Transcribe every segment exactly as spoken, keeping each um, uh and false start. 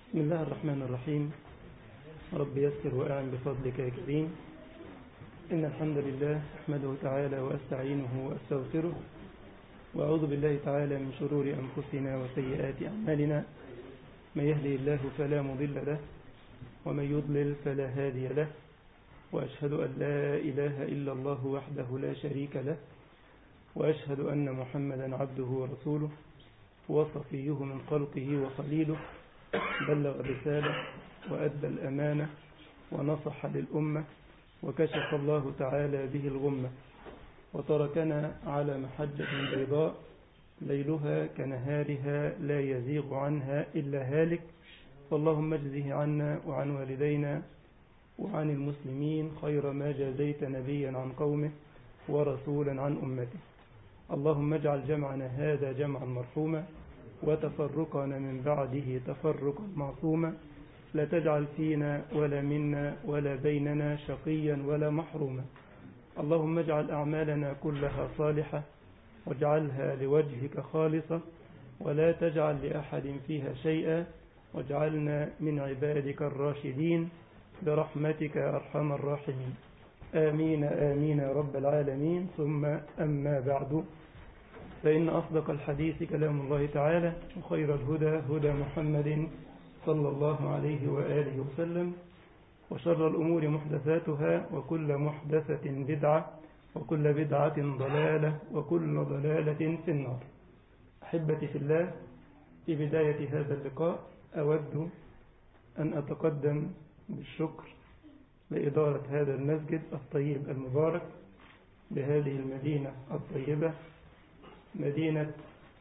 بسم الله الرحمن الرحيم. رب يسر وأعن بفضلك يا كريم. إن الحمد لله أحمده تعالى وأستعينه وأستغفره، وأعوذ بالله تعالى من شرور أنفسنا وسيئات أعمالنا. من يهدي الله فلا مضل له، ومن يضلل فلا هادي له، وأشهد أن لا إله إلا الله وحده لا شريك له، وأشهد أن محمدا عبده ورسوله وصفيه من خلقه وخليله، بلغ الرسالة وأدى الأمانة ونصح للأمة، وكشف الله تعالى به الغمة، وتركنا على محجة بيضاء ليلها كنهارها لا يزيغ عنها إلا هالك. فاللهم اجزه عنا وعن والدينا وعن المسلمين خير ما جازيت نبيا عن قومه ورسولا عن أمته. اللهم اجعل جمعنا هذا جمعا مرحوما، وتفرقنا من بعده تفرقا معصوما، لا تجعل فينا ولا منا ولا بيننا شقيا ولا محروما. اللهم اجعل أعمالنا كلها صالحة، واجعلها لوجهك خالصة، ولا تجعل لأحد فيها شيئا، واجعلنا من عبادك الراشدين برحمتك يا أرحم الراحمين. آمين آمين يا رب العالمين. ثم أما بعد، فإن أصدق الحديث كلام الله تعالى، وخير الهدى هدى محمد صلى الله عليه وآله وسلم، وشر الأمور محدثاتها، وكل محدثة بدعة، وكل بدعة ضلالة، وكل ضلالة في النار. أحبتي في الله، في بداية هذا اللقاء أود أن أتقدم بالشكر لإدارة هذا المسجد الطيب المبارك بهذه المدينة الطيبة، مدينة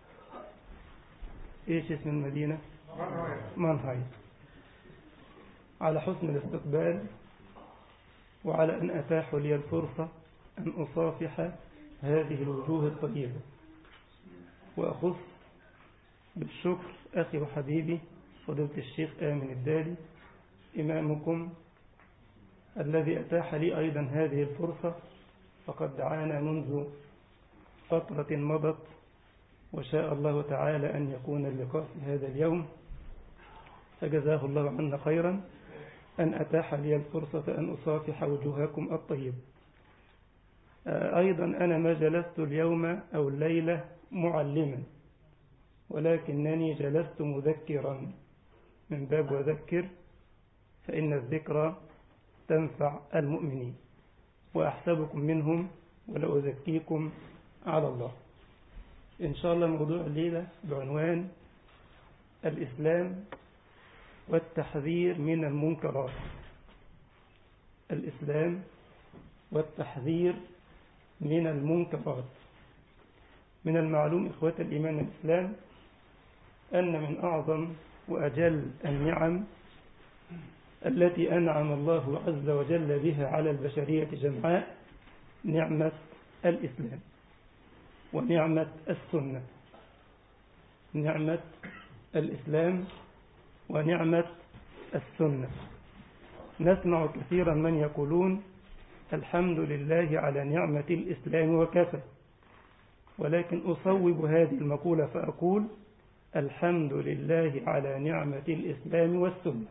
إيش اسم المدينة؟ مانهايم، على حسن الاستقبال، وعلى أن أتاحوا لي الفرصة أن أصافح هذه الوجوه الطيبة. وأخص بالشكر أخي وحبيبي فضيلة الشيخ آمن الدالي إمامكم، الذي أتاح لي أيضا هذه الفرصة، فقد دعانا منذ فترة مضت، وشاء الله تعالى أن يكون اللقاء في هذا اليوم، فجزاه الله عنا خيرا أن أتاح لي الفرصة أن أصافح وجوهكم الطيب. أيضا أنا ما جلست اليوم أو الليلة معلما، ولكنني جلست مذكرا من باب وذكر فإن الذكرى تنفع المؤمنين، وأحسبكم منهم ولا أزكيكم على الله. إن شاء الله موضوع الليلة بعنوان الإسلام والتحذير من المنكرات. الإسلام والتحذير من المنكرات. من المعلوم إخوة الإيمان الإسلام أن من أعظم وأجل النعم التي أنعم الله عز وجل بها على البشرية جمعاء نعمة الإسلام ونعمة السنة. نعمة الإسلام ونعمة السنة. نسمع كثيرا من يقولون الحمد لله على نعمة الإسلام وكفى، ولكن أصوب هذه المقولة فأقول الحمد لله على نعمة الإسلام والسنة.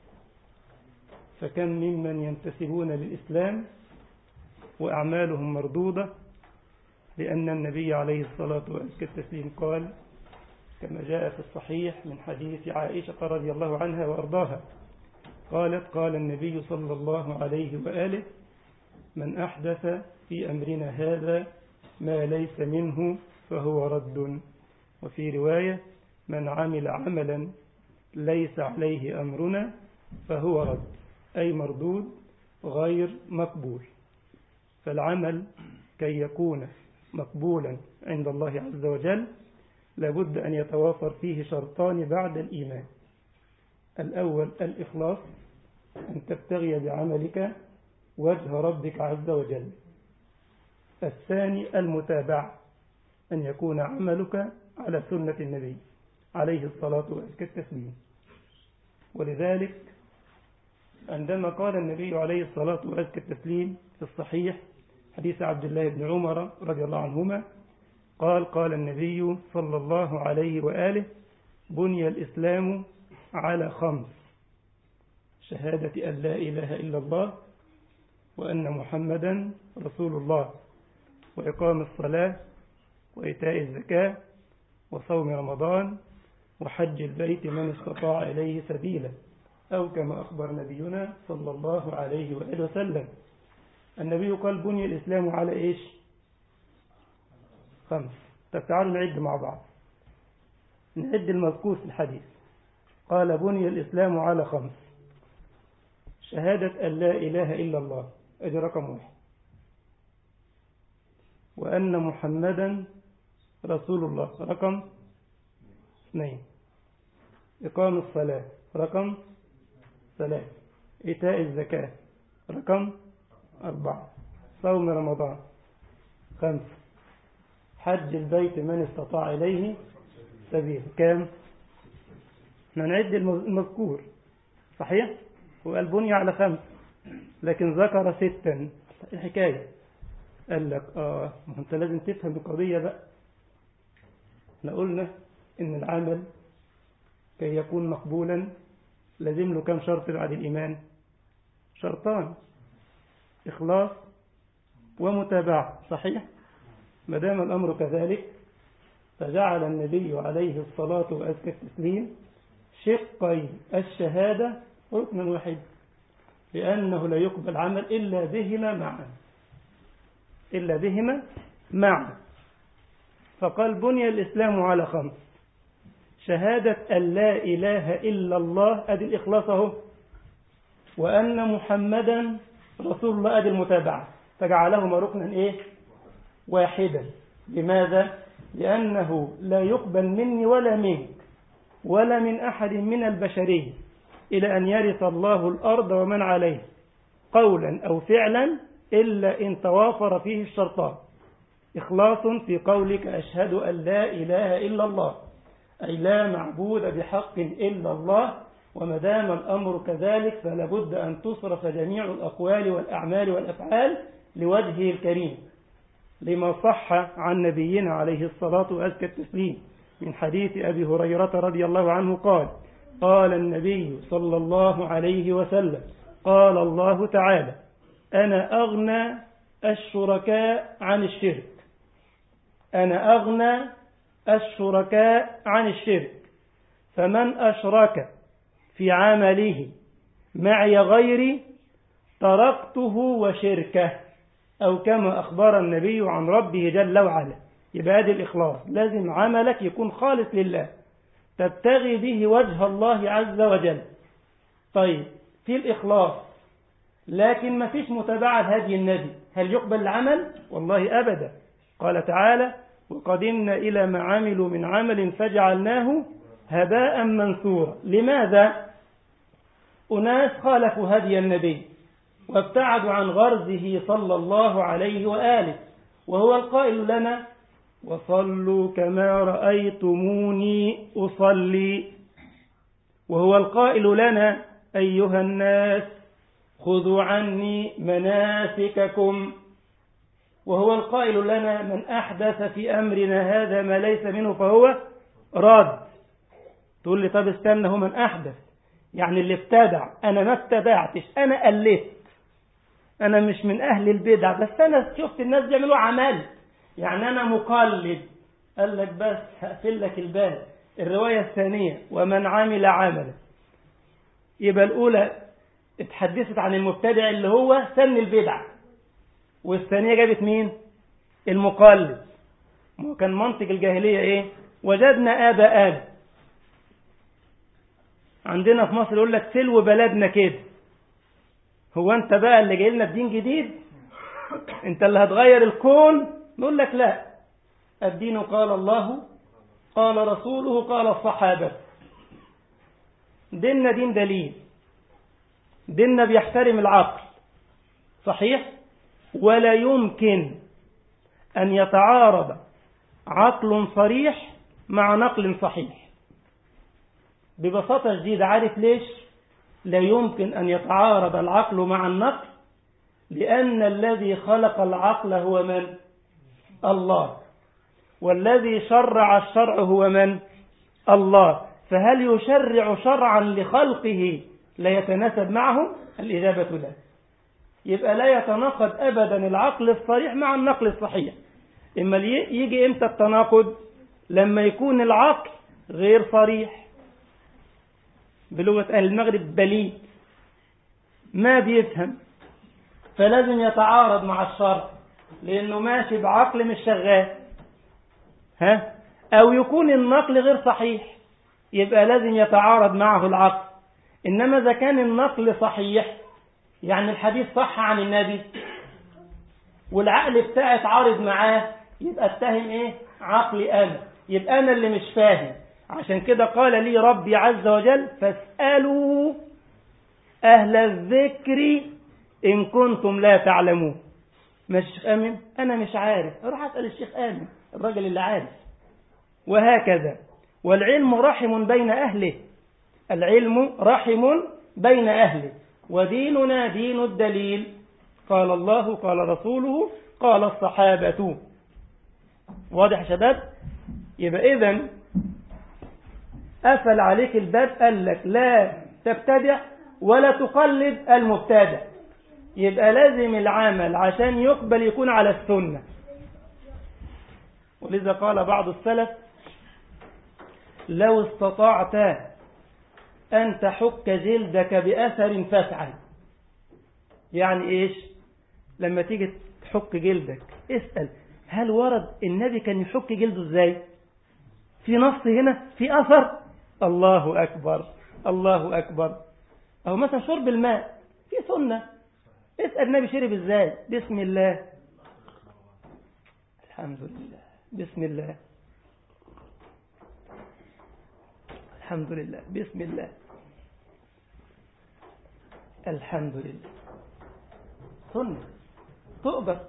فكم ممن ينتسبون للإسلام وأعمالهم مردودة، لأن النبي عليه الصلاة والتسليم قال كما جاء في الصحيح من حديث عائشة رضي الله عنها وأرضاها، قالت قال النبي صلى الله عليه وآله من أحدث في أمرنا هذا ما ليس منه فهو رد. وفي رواية من عمل عملا ليس عليه أمرنا فهو رد، أي مردود غير مقبول. فالعمل كي يكون مقبولا عند الله عز وجل لابد أن يتوافر فيه شرطان بعد الإيمان. الأول الإخلاص، أن تبتغي بعملك وجه ربك عز وجل. الثاني المتابعة، أن يكون عملك على سنة النبي عليه الصلاة والتسليم. ولذلك عندما قال النبي عليه الصلاة والتسليم في الصحيح حديث عبد الله بن عمر رضي الله عنهما قال قال النبي صلى الله عليه وآله بني الإسلام على خمس: شهادة أن لا إله إلا الله وأن محمدا رسول الله، وإقام الصلاة، وإيتاء الزكاة، وصوم رمضان، وحج البيت من استطاع إليه سبيلا، أو كما أخبر نبينا صلى الله عليه وآله وسلم. النبي قال بني الإسلام على إيش؟ خمس. طب تعالوا نعد مع بعض، نعد المذكور في الحديث. قال بني الإسلام على خمس: شهادة أن لا إله إلا الله، أدي رقم واحد، وأن محمدا رسول الله رقم اثنين، إقام الصلاة رقم ثلاثة، إيتاء الزكاة رقم أربعة، صوم رمضان خمسة، حج البيت من استطاع إليه سبيل. كام؟ نعد المذكور صحيح؟ وقال بني على خمس، لكن ذكر ستا. الحكاية قال لك آه ما أنت لازم تفهم القضية بقى. احنا قلنا إن العمل كي يكون مقبولا لازم له كم شرط بعد الإيمان؟ شرطان: إخلاص ومتابعة. صحيح؟ ما دام الأمر كذلك فجعل النبي عليه الصلاة وأزكى التسليم شقي الشهادة ركنا واحد، لأنه لا يقبل عمل إلا بهما معا، إلا بهما معا. فقال بني الإسلام على خمس: شهادة أن لا إله إلا الله، أدي الإخلاص اهو، وأن محمدا رسول الله، أدي المتابعة. فجعلهما ركنا إيه؟ واحدا. لماذا؟ لأنه لا يقبل مني ولا منك ولا من أحد من البشرية إلى أن يرث الله الأرض ومن عليه قولا أو فعلا إلا إن توافر فيه الشرطان: إخلاص في قولك أشهد أن لا إله إلا الله، أي لا معبود بحق إلا الله. وما دام الأمر كذلك فلا بد أن تصرف جميع الأقوال والأعمال والأفعال لوجهه الكريم، لما صح عن نبينا عليه الصلاة وأزكى التسليم من حديث أبي هريرة رضي الله عنه قال: قال النبي صلى الله عليه وسلم: قال الله تعالى: أنا أغنى الشركاء عن الشرك، أنا أغنى الشركاء عن الشرك، فمن أشرك في عمله معي غيري تركته وشركه، أو كما أخبر النبي عن ربه جل وعلا. يبقى هذا الإخلاص، لازم عملك يكون خالص لله تبتغي به وجه الله عز وجل. طيب في الإخلاص لكن ما فيش متابعة لهدي النبي، هل يقبل العمل؟ والله أبدا. قال تعالى: وقدمنا إلى ما عملوا من عمل فجعلناه هباء منثورا. لماذا؟ أناس خالفوا هدي النبي وابتعدوا عن غرزه صلى الله عليه وآله، وهو القائل لنا: وصلوا كما رأيتموني أصلي. وهو القائل لنا: أيها الناس خذوا عني مناسككم. وهو القائل لنا: من أحدث في أمرنا هذا ما ليس منه فهو رد. تقول لي طب استنى، هو من أحدث يعني اللي ابتدع؟ أنا ما ابتدعتش، أنا قلت، أنا مش من أهل البدع، بس أنا شفت الناس بيعملوا عمل، يعني أنا مقلد. قال لك بس هقفل لك الباب. الرواية الثانية: ومن عمل عملا. يبقى الأولى اتحدثت عن المبتدع اللي هو سن البدع، والثانية جابت مين؟ المقلد. كان منطق الجاهلية إيه؟ وجدنا آباءنا. عندنا في مصر يقول لك سلو بلدنا كده. هو أنت بقى اللي جاي لنا بدين جديد؟ أنت اللي هتغير الكون؟ نقول لك لا، الدين قال الله قال رسوله قال الصحابة. ديننا دين دليل، ديننا بيحترم العقل. صحيح؟ ولا يمكن أن يتعارض عقل صريح مع نقل صحيح. ببساطة شديدة، عارف ليش لا يمكن أن يتعارض العقل مع النقل؟ لأن الذي خلق العقل هو من؟ الله. والذي شرع الشرع هو من؟ الله. فهل يشرع شرعا لخلقه لا يتناسب معهم؟ الإجابة لا. يبقى لا يتناقض أبدا العقل الصريح مع النقل الصحيح. إما يجي إمتى التناقض؟ لما يكون العقل غير صريح، بلغة أهل المغرب بليد، ما بيفهم، فلازم يتعارض مع الشرع لأنه ماشي بعقل مش شغال. ها؟ أو يكون النقل غير صحيح، يبقى لازم يتعارض معه العقل. إنما إذا كان النقل صحيح، يعني الحديث صح عن النبي والعقل بتاعي اتعارض معاه، يبقى اتهم ايه؟ عقلي أنا، يبقى أنا اللي مش فاهم. عشان كده قال لي ربي عز وجل فاسألوا أهل الذكر إن كنتم لا تعلمون. مش الشيخ آمن؟ أنا مش عارف، أروح أسأل الشيخ آمن الراجل اللي عارف. وهكذا. والعلم رحم بين أهله، العلم رحم بين أهله، وديننا دين الدليل، قال الله قال رسوله قال الصحابة. واضح يا شباب؟ يبقى إذن قفل عليك الباب، قال لك لا تبتدع ولا تقلد المبتدع. يبقى لازم العمل عشان يقبل يكون على السنة. ولذا قال بعض السلف لو استطعت أن تحك جلدك بأثر فافعل. يعني إيش؟ لما تيجي تحك جلدك اسأل هل ورد النبي كان يحك جلده إزاي؟ في نص هنا، في أثر. الله أكبر الله أكبر. أو مثلا شرب الماء في سنة، اسأل النبي شرب إزاي؟ بسم الله، الحمد لله، بسم الله، الحمد لله، بسم الله، الحمد لله. سنة تؤبر.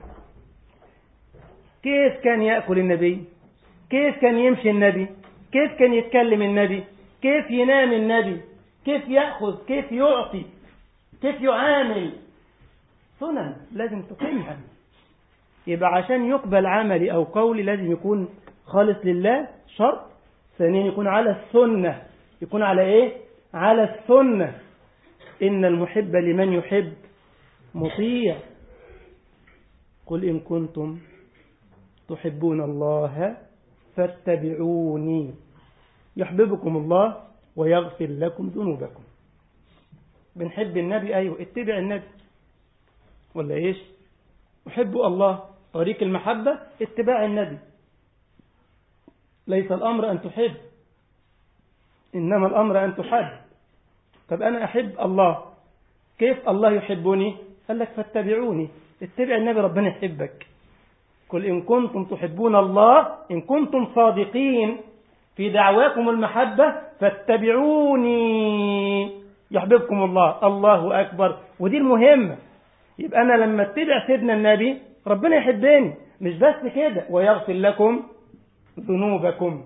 كيف كان يأكل النبي؟ كيف كان يمشي النبي؟ كيف كان يتكلم النبي؟ كيف ينام النبي؟ كيف يأخذ؟ كيف يعطي؟ كيف يعامل؟ سنن لازم تقيمها. يبقى عشان يقبل عملي أو قولي لازم يكون خالص لله، شرط. ثانيا يكون على السنة. يكون على إيه؟ على السنة. إن المحب لمن يحب مطيع. قل إن كنتم تحبون الله فاتبعوني يحببكم الله ويغفر لكم ذنوبكم. بنحب النبي، أيوه اتبع النبي. ولا إيش؟ أحب الله، طريق المحبة اتباع النبي. ليس الأمر أن تحب، إنما الأمر أن تحب. طب أنا أحب الله، كيف الله يحبني؟ قال لك فاتبعوني، اتبع النبي ربنا يحبك. قل إن كنتم تحبون الله، إن كنتم صادقين في دعواكم المحبة فاتبعوني يحببكم الله. الله أكبر. ودي المهمة. يبقى أنا لما اتبع سيدنا النبي ربنا يحبني، مش بس كده، ويغفر لكم ذنوبكم.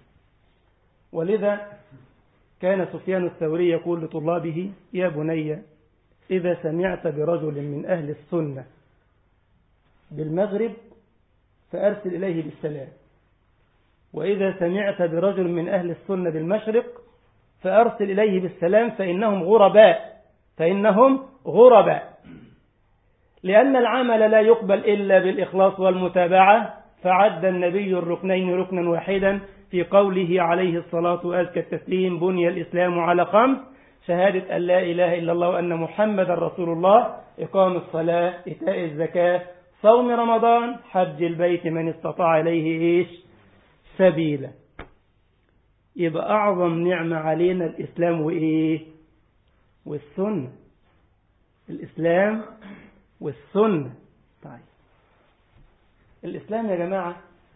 ولذا كان سفيان الثوري يقول لطلابه يا بني إذا سمعت برجل من أهل السنة بالمغرب فأرسل إليه بالسلام، وإذا سمعت برجل من أهل السنة بالمشرق فأرسل إليه بالسلام، فإنهم غرباء فإنهم غرباء لأن العمل لا يقبل إلا بالإخلاص والمتابعة. فعد النبي الركنين ركنا واحدا في قوله عليه الصلاة وأزكى التسليم بني الإسلام على خمس: شهادة أن لا إله إلا الله وأن محمد رسول الله، إقام الصلاة، إيتاء الزكاة، صوم رمضان، حج البيت من استطاع إليه إيش سبيلا. يبقى أعظم نعمة علينا الإسلام وإيه والسنة. الإسلام والسنة. طيب الإسلام يا جماعة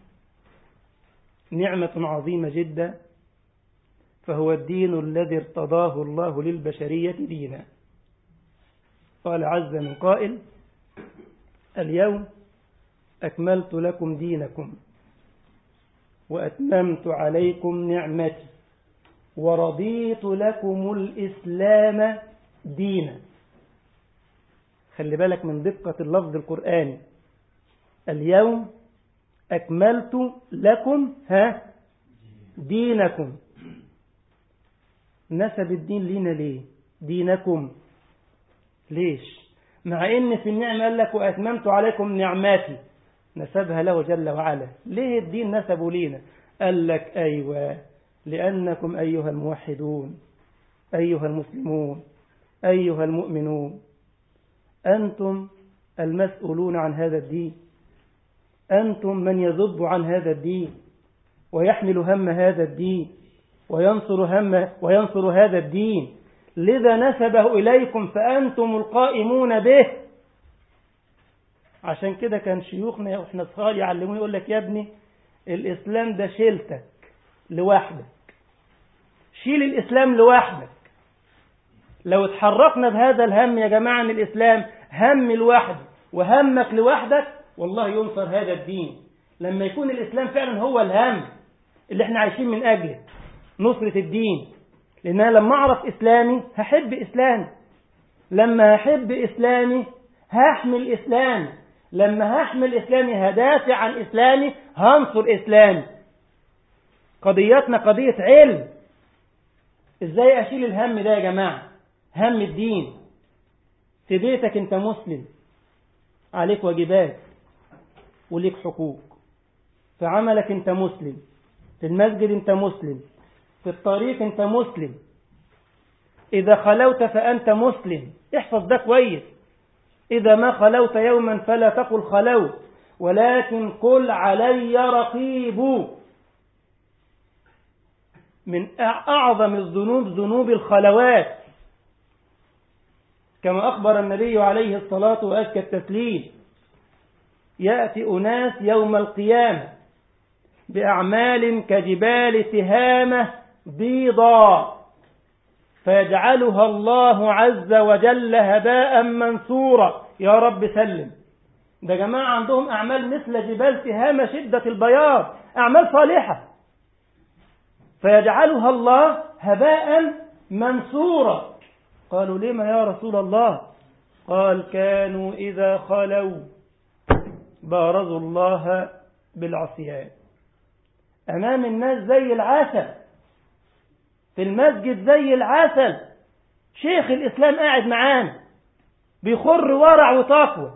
نعمة عظيمة جدا، فهو الدين الذي ارتضاه الله للبشرية دينا. قال عز من قائل: اليوم أكملت لكم دينكم وأتممت عليكم نعمتي ورضيت لكم الإسلام دينا. خلي بالك من دقة اللفظ القرآني. اليوم أكملت لكم ها دينكم. نسب الدين لينا ليه؟ دينكم ليش؟ مع ان في النعمة قال لك وأتممت عليكم نعماتي، نسبها له جل وعلا. ليه الدين نسبه لينا؟ قال لك أيوة، لأنكم أيها الموحدون أيها المسلمون أيها المؤمنون أنتم المسؤولون عن هذا الدين، أنتم من يذب عن هذا الدين ويحمل هم هذا الدين وينصر هم وينصر هذا الدين، لذا نسبه إليكم فأنتم القائمون به. عشان كده كان شيوخنا وإحنا صغار يعلمون يقول لك يا ابني الإسلام ده شيلتك لوحدك، شيل الإسلام لوحدك. لو اتحركنا بهذا الهم يا جماعة ان الإسلام هم لوحده وهمك لوحدك، والله ينصر هذا الدين. لما يكون الإسلام فعلا هو الهم اللي احنا عايشين من أجله، نصرة الدين. لأن أنا لما أعرف إسلامي هحب إسلامي، لما هحب إسلامي هحمل إسلامي، لما هحمل إسلامي هدافع عن إسلامي، هنصر إسلامي. قضيتنا قضية علم. إزاي أشيل الهم ده يا جماعة؟ هم الدين. في بيتك أنت مسلم، عليك واجبات وليك حقوق. في عملك أنت مسلم، في المسجد أنت مسلم، في الطريق أنت مسلم. إذا خلوت فأنت مسلم، احفظ ده كويس. إذا ما خلوت يوما فلا تقل خلوت، ولكن قل علي رقيب. من أعظم الذنوب ذنوب الخلوات، كما أخبر النبي عليه الصلاة وأزكى التسليم: يأتي أناس يوم القيامة بأعمال كجبال تهامة بيضاء، فيجعلها الله عز وجل هباء منثورا. يا رب سلم. ده جماعة عندهم أعمال مثل جبال تهامة شدة البياض، أعمال صالحة، فيجعلها الله هباء منثورا. قالوا لما يا رسول الله؟ قال كانوا إذا خلوا بارزوا الله بالعصيان. أمام الناس زي العسل، في المسجد زي العسل، شيخ الإسلام قاعد معانا بيخر ورع وتقوى،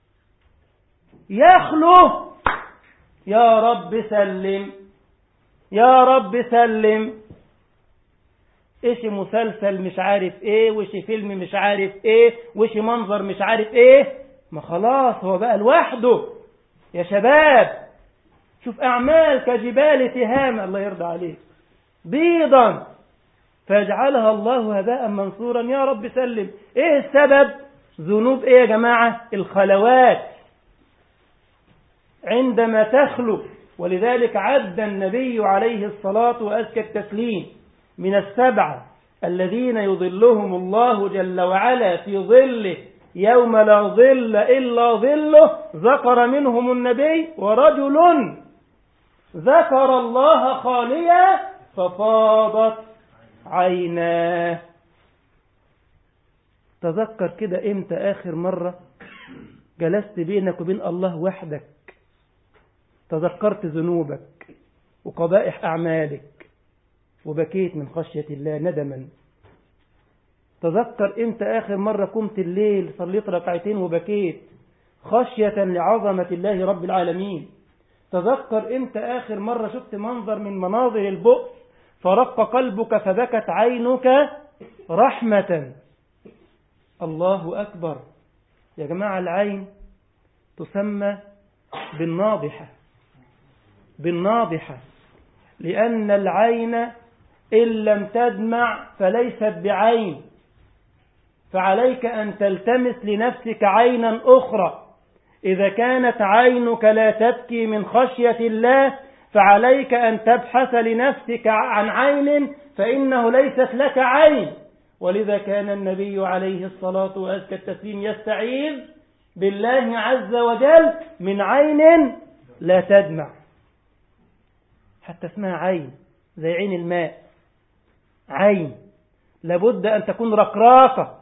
يخلو يا رب سلم يا رب سلم. ايش مسلسل مش عارف ايه، وش فيلم مش عارف ايه، وش منظر مش عارف ايه، ما خلاص هو بقى لوحده. يا شباب شوف أعمال كجبال تهامة، الله يرضى عليك، بيضا فيجعلها الله هباء منصورا. يا رب سلم. ايه السبب؟ ذنوب ايه يا جماعة؟ الخلوات. عندما تخلو، ولذلك عد النبي عليه الصلاة وأزكى التسليم من السبعة الذين يظلهم الله جل وعلا في ظله يوم لا ظل إلا ظله، ذكر منهم النبي: ورجل ذكر الله خاليا ففاضت عيناه. تذكر كده امتى آخر مرة جلست بينك وبين الله وحدك، تذكرت ذنوبك وقبائح أعمالك وبكيت من خشية الله ندما. تذكر امتى آخر مرة قمت الليل صليت ركعتين وبكيت خشية لعظمة الله رب العالمين. تذكر امتى آخر مرة شفت منظر من مناظر البؤس فرق قلبك فبكت عينك رحمة. الله أكبر يا جماعة. العين تسمى بالناضحة، بالناضحة، لأن العين إن لم تدمع فليست بعين، فعليك أن تلتمس لنفسك عينا أخرى. إذا كانت عينك لا تبكي من خشية الله فعليك أن تبحث لنفسك عن عين، فإنه ليست لك عين. ولذا كان النبي عليه الصلاة وأزكى التسليم يستعيذ بالله عز وجل من عين لا تدمع، حتى اسمها عين زي عين الماء، عين لابد أن تكون رقراقة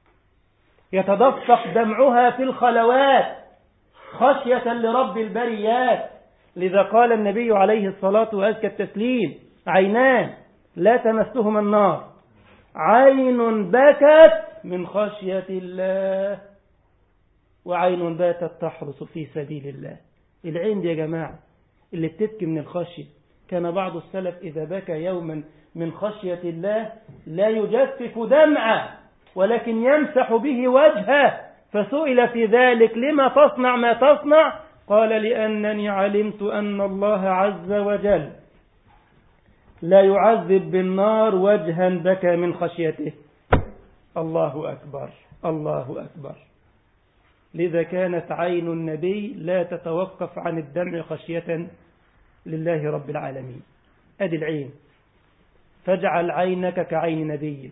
يتدفق دمعها في الخلوات خشية لرب البريات. لذا قال النبي عليه الصلاة وأزكى التسليم: عينان لا تمسهما النار عين بكت من خشية الله وعين باتت تحرس في سبيل الله. العين دي يا جماعة اللي بتبكي من الخشية. كان بعض السلف إذا بكى يوما من خشية الله لا يجفف دمعه ولكن يمسح به وجهه، فسئل في ذلك لما تصنع ما تصنع؟ قال لأنني علمت أن الله عز وجل لا يعذب بالنار وجها بكى من خشيته. الله أكبر الله أكبر. لذا كانت عين النبي لا تتوقف عن الدمع خشية لله رب العالمين. أدي العين، فاجعل عينك كعين نبيك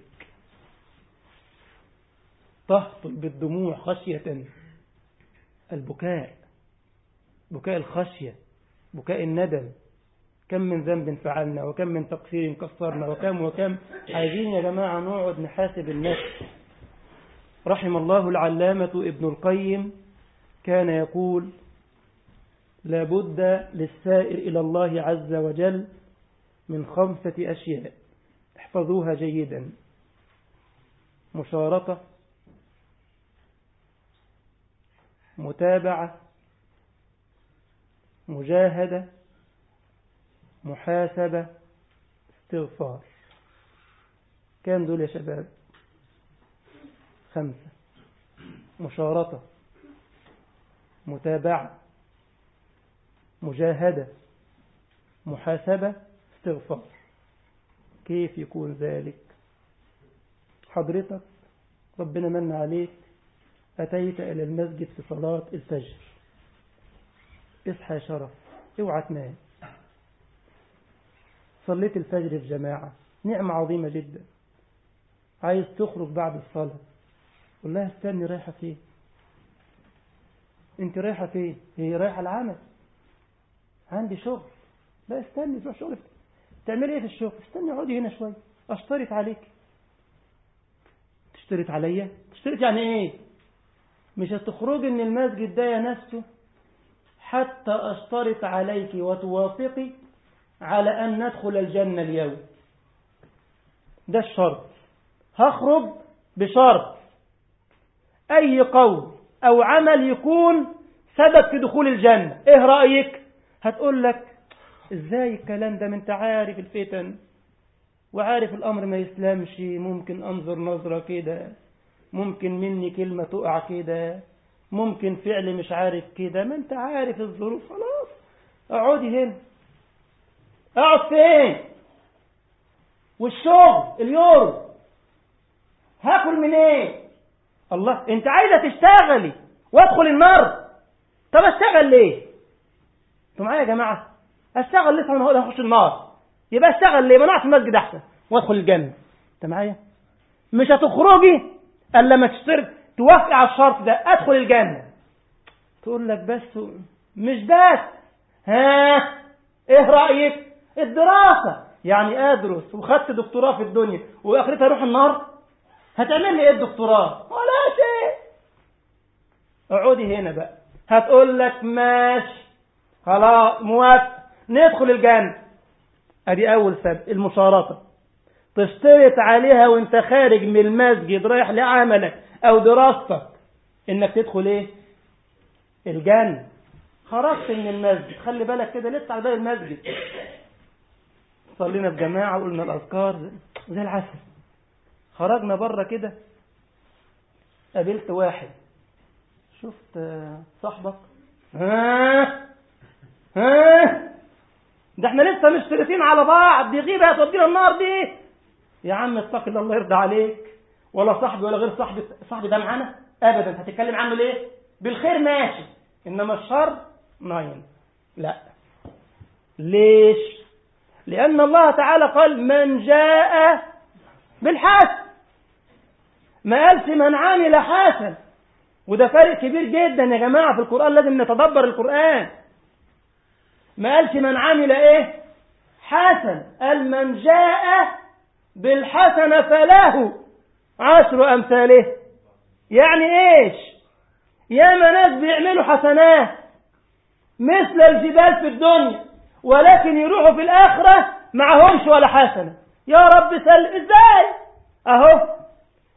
تهطل بالدموع خشية. البكاء بكاء الخشية، بكاء الندم. كم من ذنب فعلنا وكم من تقصير قصرنا وكم وكم. عايزين يا جماعة نقعد نحاسب النفس. رحم الله العلامة ابن القيم كان يقول لابد للسائر إلى الله عز وجل من خمسة أشياء احفظوها جيدا: مشارطة، متابعة، مجاهدة، محاسبة، استغفار. كم دول يا شباب؟ خمسة: مشارطة، متابعة، مجاهدة، محاسبة، استغفار. كيف يكون ذلك؟ حضرتك ربنا من عليك أتيت إلى المسجد في صلاة الفجر، اصحى يا شرف، اوعى تنام. صليت الفجر في جماعة، نعمة عظيمة جدا. عايز تخرج بعد الصلاة، قل لها استني، رايحة فين؟ انت رايحة فين؟ هي رايحة العمل، عندي شغل. لا استني، تروح شغل. تعملي ايه في الشغل؟ استني اقعدي هنا شوية اشترط عليك. تشترط عليا؟ تشترط يعني ايه؟ مش هتخرجي من المسجد ده يا نفسه حتى اشترط عليك وتوافقي على ان ندخل الجنة اليوم. ده الشرط. هخرج بشرط اي قول او عمل يكون سبب في دخول الجنة. ايه رأيك؟ هتقول لك ازاي الكلام ده؟ من انت عارف الفتن وعارف الامر ما يسلمش، ممكن انظر نظرة كده، ممكن مني كلمة تقع كده، ممكن فعل مش عارف كده، ما انت عارف الظروف. خلاص اقعدي هنا. اقعد فين؟ والشغل اليورو هاكل من ايه؟ الله، انت عايزة تشتغلي وادخل النار؟ طب اشتغل ليه؟ انتوا معايا يا جماعة؟ اشتغل لسه وانا هخش النار، يبقى اشتغل ليه؟ ما اقعد في المسجد احسن وادخل الجنة. انت معايا؟ مش هتخرجي الا لما تشترك توافق على الشرط ده، ادخل الجنة. تقول لك بس مش بس، ها ايه رأيك؟ الدراسة يعني ادرس وخدت دكتوراه في الدنيا واخرتها اروح النار؟ هتعمل لي ايه الدكتوراه؟ ولا شيء. اقعدي هنا بقى. هتقول لك ماشي خلاص موافق ندخل الجنة. ادي اول سبب، المشارطة. تشترط عليها وانت خارج من المسجد رايح لعملك او دراستك انك تدخل ايه؟ الجنة. خرجت من المسجد، خلي بالك كده لسه على باب المسجد، صلينا في جماعة وقلنا الاذكار زي العسل، خرجنا بره كده قابلت واحد، شفت صاحبك؟ ها ها ده احنا لسه مشتركين على بعض، دي غيبة هتودينا النار دي. يا عم اتق الله، الله يرضى عليك. ولا صاحبي ولا غير صاحبي، صاحبي ده معانا ابدا. هتتكلم عنه ليه؟ بالخير ماشي، انما الشر ناين لا. ليش؟ لان الله تعالى قال من جاء بالحسن، ما قالش من عمل حسن. وده فرق كبير جدا يا جماعة في القرآن، لازم نتدبر القرآن. ما قالش من عمل ايه؟ حسن، قال من جاء بالحسنة فله عشر أمثاله. يعني ايش؟ ياما ناس بيعملوا حسنات مثل الجبال في الدنيا، ولكن يروحوا في الآخرة معهمش ولا حسنة. يا رب سل ازاي؟ اهو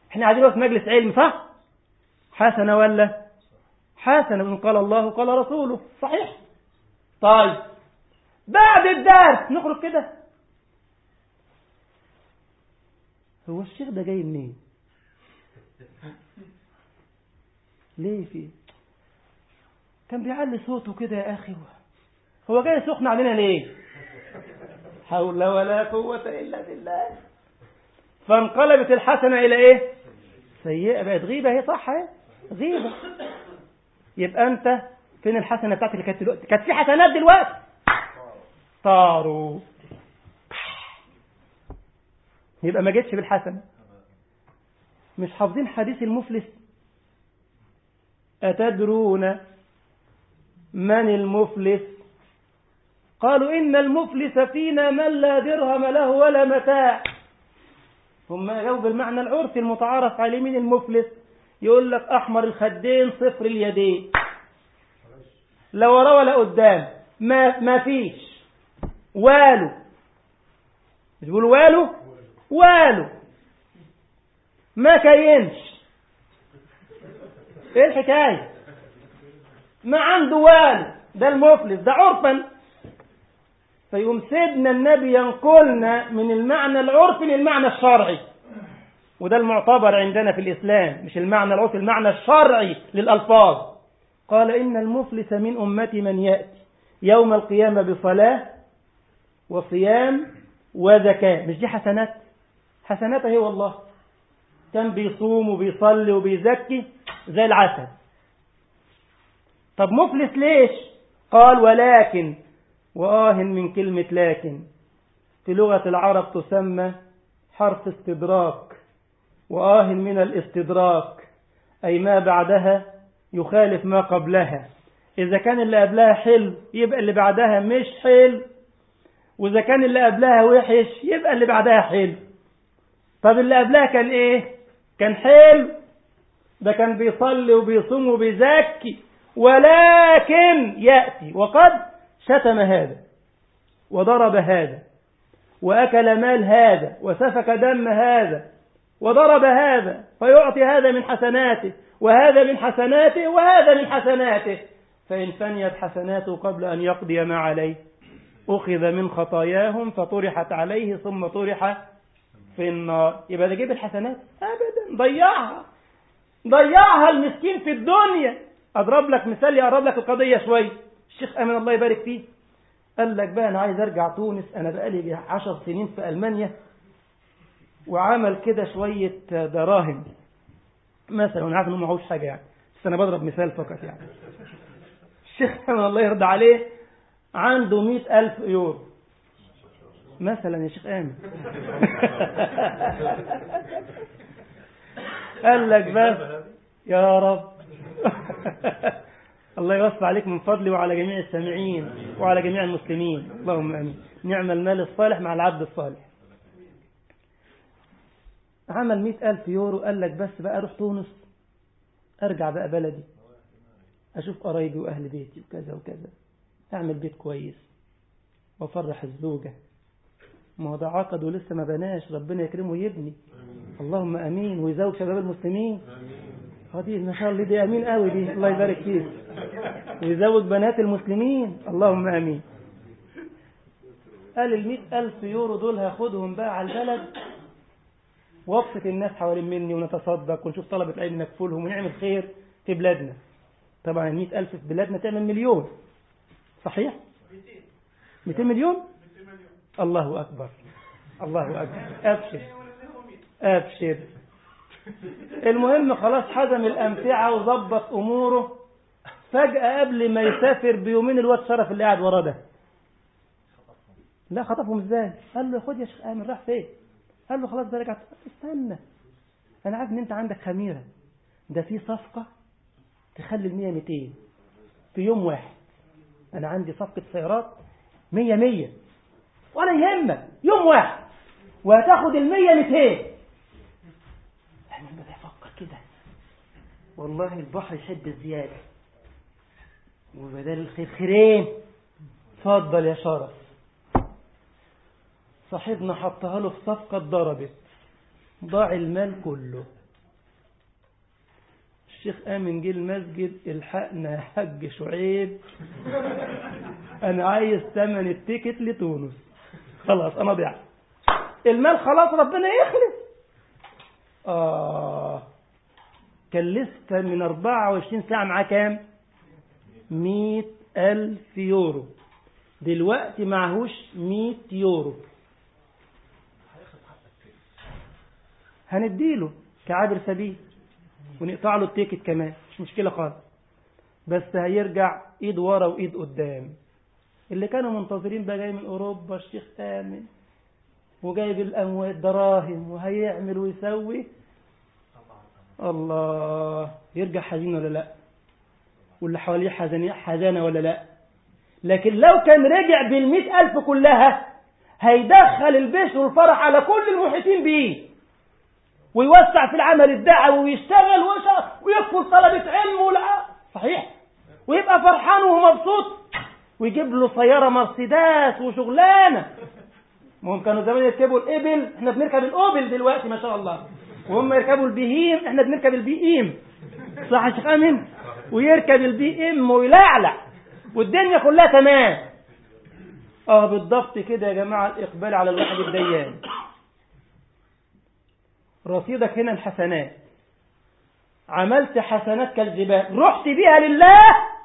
احنا قاعدين في مجلس علم صح؟ حسنة ولا حسنة؟ من قال الله قال رسوله صحيح. طيب بعد الدرس نخرج كده، هو الشيخ ده جاي منين؟ ليه فيه كان بيعلي صوته كده يا أخي؟ هو جاي سخن علينا ليه؟ حول ولا قوة إلا بالله. فانقلبت الحسنة إلى إيه؟ سيئة، بقت غيبة. هي صح اهي غيبة. يبقى أنت فين الحسنة بتاعتك اللي كانت دلوقتي؟ كانت في حسنات دلوقتي طاروا، يبقى ما جتش بالحسنة. مش حافظين حديث المفلس؟ أتدرون من المفلس؟ قالوا إن المفلس فينا من لا درهم له ولا متاع. هم جاوب بالمعنى العرفي المتعارف عليه. من المفلس؟ يقول لك أحمر الخدين صفر اليدين، لا ورا ولا قدام، ما ما فيش والو. مش بيقولوا والو؟ والو ما كينش. ايه الحكاية؟ ما عنده والو، ده المفلس، ده عرفا. فيقوم سيدنا النبي ينقلنا من المعنى العرفي للمعنى الشرعي، وده المعتبر عندنا في الإسلام، مش المعنى العرفي، المعنى الشرعي للألفاظ. قال إن المفلس من أمتي من يأتي يوم القيامة بصلاة وصيام وزكاة. مش دي حسنات؟ حسنات هي والله، كان بيصوم وبيصلي وبيزكي زي العسل. طب مفلس ليش؟ قال ولكن، وآه من كلمة لكن في لغة العرب تسمى حرف استدراك، وآه من الاستدراك أي ما بعدها يخالف ما قبلها. إذا كان اللي قبلها حلو يبقى اللي بعدها مش حلو، وإذا كان اللي قبلها وحش يبقى اللي بعدها حلو. طب اللي قبلها كان إيه؟ كان حلو، ده كان بيصلي وبيصوم وبيزكي، ولكن يأتي وقد شتم هذا وضرب هذا وأكل مال هذا وسفك دم هذا وضرب هذا، فيعطي هذا من حسناته وهذا من حسناته وهذا من حسناته. فإن فنيت حسناته قبل أن يقضي ما عليه أخذ من خطاياهم فطرحت عليه ثم طرح في النار. يبقى ده جيب الحسنات؟ أبدا، ضيعها ضيعها المسكين في الدنيا. أضرب لك مثال يقرب لك القضية شوي. الشيخ أمين الله يبارك فيه قال لك بقى أنا عايز أرجع تونس، أنا بقالي عشر سنين في ألمانيا، وعمل كده شوية دراهم مثلا، وانا عارف انه معهوش حاجة يعني، بس انا بضرب مثال فقط يعني. الشيخ أمين الله يرضى عليه عنده مئة ألف يورو مثلا يا شيخ آمن. قال لك بس يا رب الله يوسع عليك من فضلي وعلى جميع السامعين وعلى جميع المسلمين، اللهم امين. نعم المال الصالح مع العبد الصالح. عمل مئة ألف يورو، قال لك بس بقى أروح تونس، أرجع بقى بلدي، أشوف قرايبي وأهل بيتي وكذا وكذا، أعمل بيت كويس وأفرح الزوجة. ما هو ده عقد ولسه ما بناش، ربنا يكرمه ويبني، اللهم أمين، ويزوج شباب المسلمين. هذه ما شاء الله دي أمين قوي دي، الله يبارك فيك. ويزوج بنات المسلمين، اللهم أمين. قال المئة ألف يورو دول هاخدهم بقى على البلد وابسط الناس حوالين مني ونتصدق ونشوف طلبة العلم نكفلهم ونعمل خير في بلادنا. طبعا المئة ألف في بلادنا تعمل مليون، صحيح؟ مئتين مليون؟ الله أكبر الله أكبر. أبشر أبشر. المهم خلاص حزم الأمتعة وضبط أموره. فجأة قبل ما يسافر بيومين الواد شرف اللي قاعد وراه ده، لا خطفهم ازاي؟ قال له خد يا شيخ آمن، راح فين؟ قال له خلاص ده رجعت. استنى، أنا عارف إن أنت عندك خميرة، ده في صفقة تخلي المية ميتين في يوم واحد. أنا عندي صفقة سيارات مية مية، ولا يهمك يوم واحد وهتاخد المية ميتين. أنا بدأ أفكر كده، والله البحر يشد الزيادة، وبدال الخير خيرين. اتفضل يا شرف. صاحبنا حطها له في صفقة ضربت، ضاع المال كله. الشيخ آمن جه المسجد، الحقنا يا حاج شعيب أنا عايز ثمن التيكت لتونس، خلاص أنا ضيعت المال، خلاص ربنا يخلص. آه كان لسه من أربعة وعشرين ساعة معاه كام؟ مئة ألف يورو. دلوقتي معهوش مئة يورو، هنديله كعابر سبيل ونقطع له التيكت كمان، مش مشكلة خالص، بس هيرجع ايد ورا وايد قدام. اللي كانوا منتظرين بقى جاي من اوروبا الشيخ آمن وجايب الاموال دراهم وهيعمل ويسوي، الله يرجع حزين ولا لا؟ واللي حواليه حزانة حزانة ولا لا؟ لكن لو كان رجع بالمئة ألف كلها هيدخل البشر والفرح على كل المحيطين بيه، ويوسع في العمل الدعوي ويشتغل ويكفل طلبة علم ولا صحيح، ويبقى فرحان ومبسوط، ويجيب له سيارة مرسيدس وشغلانة. هم كانوا زمان يركبوا الإبل، احنا بنركب الأوبل دلوقتي ما شاء الله، وهم يركبوا البهيم، احنا بنركب البي ام، صح يا شيخ آمن؟ ويركب البي ام ويلعلع والدنيا كلها تمام. اه بالضبط كده يا جماعة، الإقبال على الواحد الديان. رصيدك هنا الحسنات، عملت حسنات كالجبال، رحت بيها لله،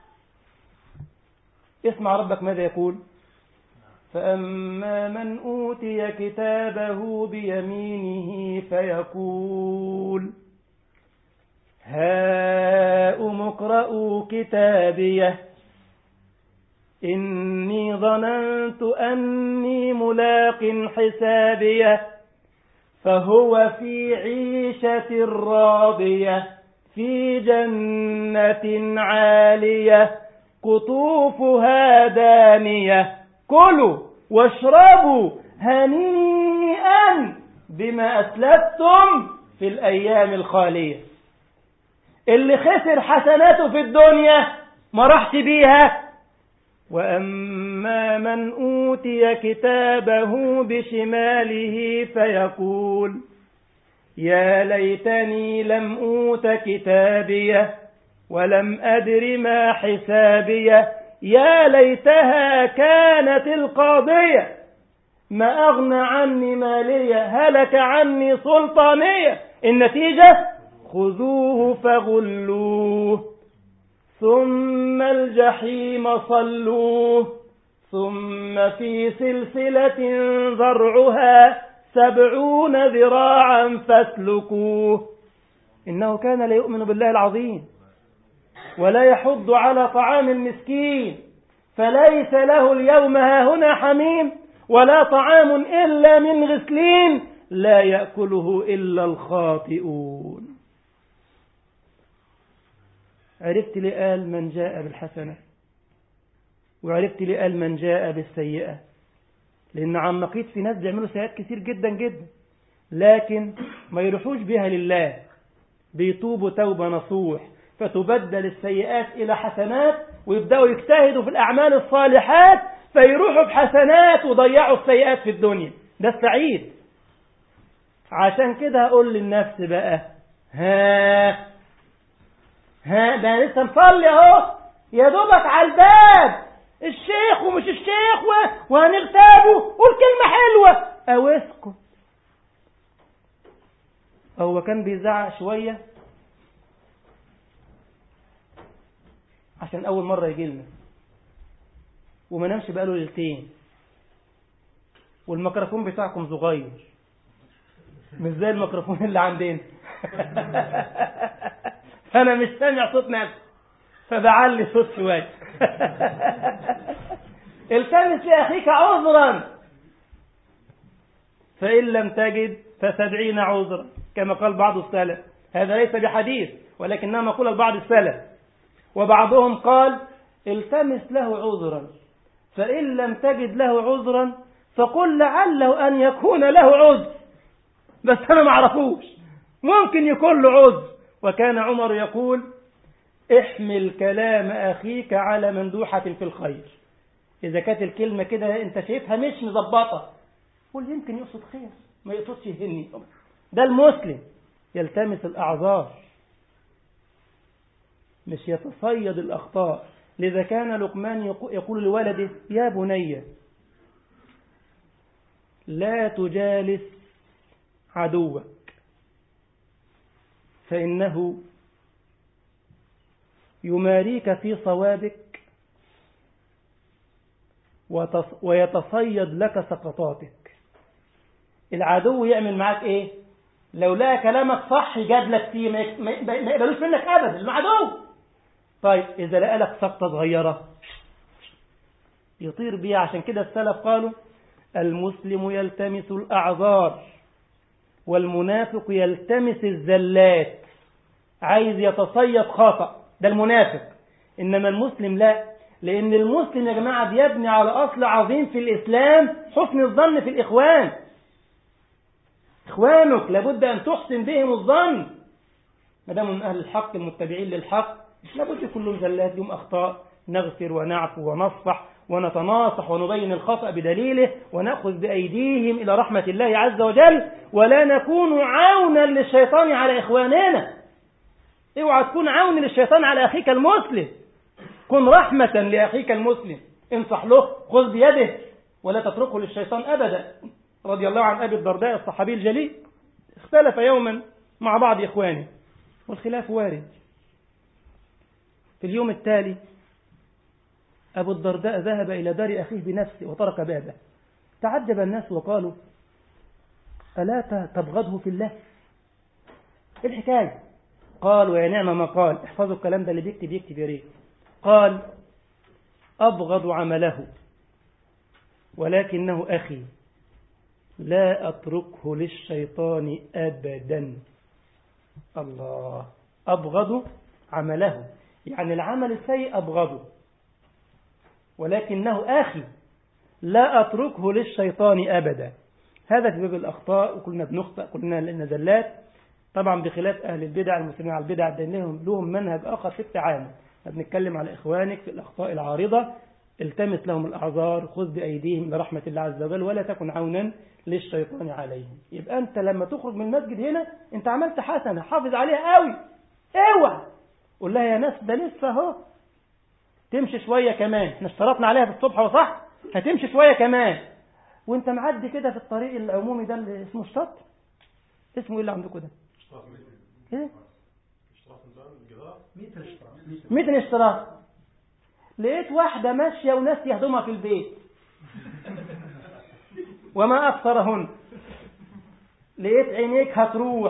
اسمع ربك ماذا يقول: فأما من أوتي كتابه بيمينه فيقول هاؤم اقرءوا كتابيه إني ظننت أني ملاق حسابيه فهو في عيشة راضية في جنة عالية قطوفها دانية كلوا واشربوا هنيئا بما أسلفتم في الأيام الخالية. اللي خسر حسناته في الدنيا ما راحش بيها. وأما من أوتي كتابه بشماله فيقول يا ليتني لم أوت كتابيه ولم أدر ما حسابيه يا ليتها كانت القاضية ما أغنى عني مالية هلك عني سلطانية. النتيجة خذوه فغلوه ثم الجحيم صلوه ثم في سلسلة ذرعها سبعون ذراعا فاسلكوه إنه كان لا يؤمن بالله العظيم ولا يحض على طعام المسكين فليس له اليوم هاهنا حميم ولا طعام إلا من غسلين لا يأكله إلا الخاطئون. عرفت ليه قال من جاء بالحسنة وعرفت ليه قال من جاء بالسيئة؟ لأن عن نقيض في ناس بيعملوا سيئات كثير جدا جدا لكن ما يروحوش بها لله، بيتوبوا توبة نصوح فتبدل السيئات إلى حسنات ويبدأوا يجتهدوا في الأعمال الصالحات فيروحوا بحسنات وضيعوا السيئات في الدنيا. ده السعيد. عشان كده هقول للنفس بقى ها ها ده لسه مصلي اهو يا دوبك على الباب الشيخ ومش الشيخ وهنغتابه قول كلمة حلوة او اسكت. هو كان بيزعق شوية عشان اول مرة يجي لنا وما نمشي بقاله ليلتين والميكروفون بتاعكم صغير مش زي الميكروفون اللي عندنا فانا مش سامع صوت نفسي فبعلي صوت شوية التمس لأخيك عذرا فإن لم تجد فسبعين عذرا كما قال بعض السلف. هذا ليس بحديث ولكنها مقولة لبعض السلف. وبعضهم قال التمس له عذرا فإن لم تجد له عذرا فقل لعله أن يكون له عذر بس أنا ما أعرفوش ممكن يكون له عذر. وكان عمر يقول احمل كلام أخيك على مندوحة في الخير. إذا كانت الكلمة كده أنت شايفها مش مظبطة قل يمكن يقصد خير ما يقصدش يهني. ده المسلم يلتمس الأعذار. مش يتصيد الأخطاء. لذا كان لقمان يقول لولده يا بني لا تجالس عدوك فإنه يماريك في صوابك ويتصيد لك سقطاتك. العدو يعمل معاك ايه؟ لو لقى كلامك صح يجادلك فيه، ما يقبلوش منك ابدا العدو. طيب اذا لقى لك سقطه صغيره يطير بيها. عشان كده السلف قالوا المسلم يلتمس الاعذار والمنافق يلتمس الزلات. عايز يتصيد خطأ ده المنافق، انما المسلم لا. لان المسلم يا جماعه بيبني على اصل عظيم في الاسلام، حسن الظن في الاخوان. إخوانك لابد أن تحسن بهم الظن، ما دام من أهل الحق المتبعين للحق لابد يكون لهم زلات، لهم أخطاء، نغفر ونعفو ونصفح ونتناصح ونبين الخطأ بدليله ونأخذ بأيديهم إلى رحمة الله عز وجل، ولا نكون عونا للشيطان على إخواننا. اوعى تكون عون للشيطان على أخيك المسلم، كن رحمة لأخيك المسلم، انصح له، خذ بيده ولا تتركه للشيطان أبدا. رضي الله عن أبي الدرداء الصحابي الجليل، اختلف يوما مع بعض إخوانه والخلاف وارد. في اليوم التالي أبو الدرداء ذهب إلى دار أخيه بنفسه وطرق بابه. تعجب الناس وقالوا ألا تبغضه في الله؟ إيه الحكاية؟ قال ويا نعم ما قال، احفظوا الكلام ده اللي بيكتب يكتب يا ريت. قال أبغض عمله ولكنه أخي لا أتركه للشيطان أبدا. الله، أبغض عمله يعني العمل السيء أبغضه، ولكنه أخي لا أتركه للشيطان أبدا. هذا في باب الأخطاء، وكلنا بنخطأ، كلنا لنا زلات. طبعا بخلاف أهل البدع المسلمين على البدع لهم لهم منهج آخر في التعامل. بنتكلم على إخوانك في الأخطاء العارضة، التمس لهم الأعذار، خذ بأيديهم لرحمة الله عز وجل، ولا تكن عونا للشيطان عليهم. يبقى أنت لما تخرج من المسجد هنا أنت عملت حسنة، حافظ عليها قوي، اوعى قول لها يا ناس ده لسه اهو، تمشي شوية كمان، احنا اشترطنا عليها في الصبح وصح، هتمشي شوية كمان وانت معدي كده في الطريق العمومي ده اللي اسمه شطط، اسمه ايه اللي عندكم ده؟ ايه؟ متر اشتراك. لقيت واحدة ماشية وناس يهدمها في البيت وما أكثرهن. لقيت عينيك هتروح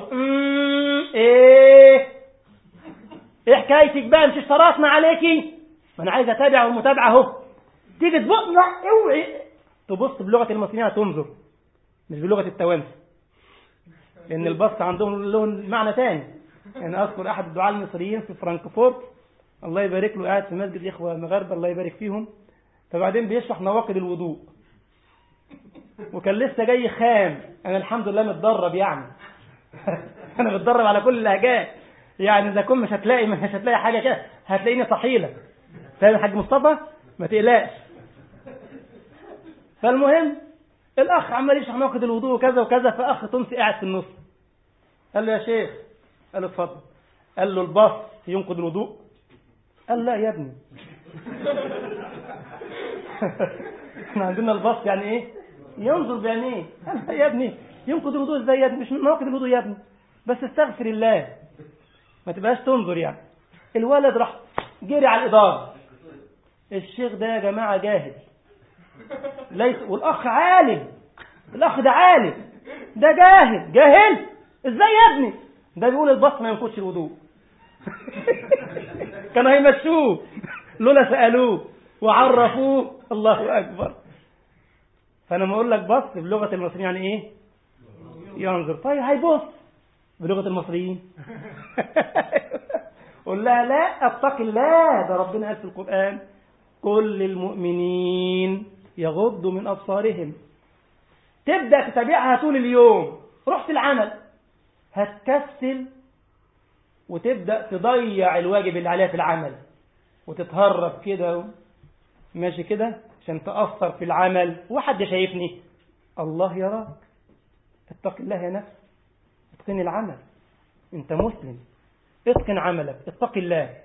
ايه ايه حكايتك بقى؟ مش اشترطنا عليكي؟ ما انا عايز اتابع والمتابعة اهو. تيجي تبص لا اوعي تبص بلغة المصريين تنظر، مش بلغة التوانسة، لان البص عندهم لهم معنى تاني. يعني اذكر احد الدعاة المصريين في فرانكفورت الله يبارك له، قاعد في مسجد اخوة مغاربة الله يبارك فيهم، فبعدين بيشرح نواقض الوضوء وكان لسه جاي خام. انا الحمد لله متدرب يعني انا متدرب على كل اللهجات، يعني اذا كنت مش هتلاقي مش هتلاقي حاجه كده هتلاقيني صحيله، فاهم يا حاج مصطفى؟ ما تقلقش. فالمهم الاخ عمال يشرح نواقض الوضوء وكذا وكذا، فاخ تونسي قاعد في النص قال له يا شيخ، قال له اتفضل، قال له البص ينقض الوضوء؟ قال لا يا ابني احنا عندنا البص يعني ايه؟ ينظر بعينيه. قال لا يا ابني ينقض الوضوء ازاي يا ابني؟ مش نواقض الوضوء يا ابني، بس استغفر الله ما تبقاش تنظر يعني. الولد راح جري على الإدارة، الشيخ ده يا جماعة جاهل ليس، والأخ عالم، الأخ ده عالم، ده جاهل. جاهل ازاي يا ابني؟ ده بيقول البص ما ينقضش الوضوء كانوا هيمشوه لولا سألوه وعرفوه. الله أكبر. فأنا ما أقول لك بص بلغة المصريين يعني إيه؟ ينظر. طيب هيبص بلغة المصريين قل لها لا اتق الله، ده ربنا قال في القرآن كل المؤمنين يغضوا من أبصارهم. تبدأ تتابعها طول اليوم، رحت العمل هتكسل وتبدأ تضيع الواجب اللي عليها في العمل وتتهرب كده ماشي كده عشان تأثر في العمل، وحد شايفني، الله يراك. اتق الله يا نفس، اتقن العمل، انت مسلم، اتقن عملك، اتق الله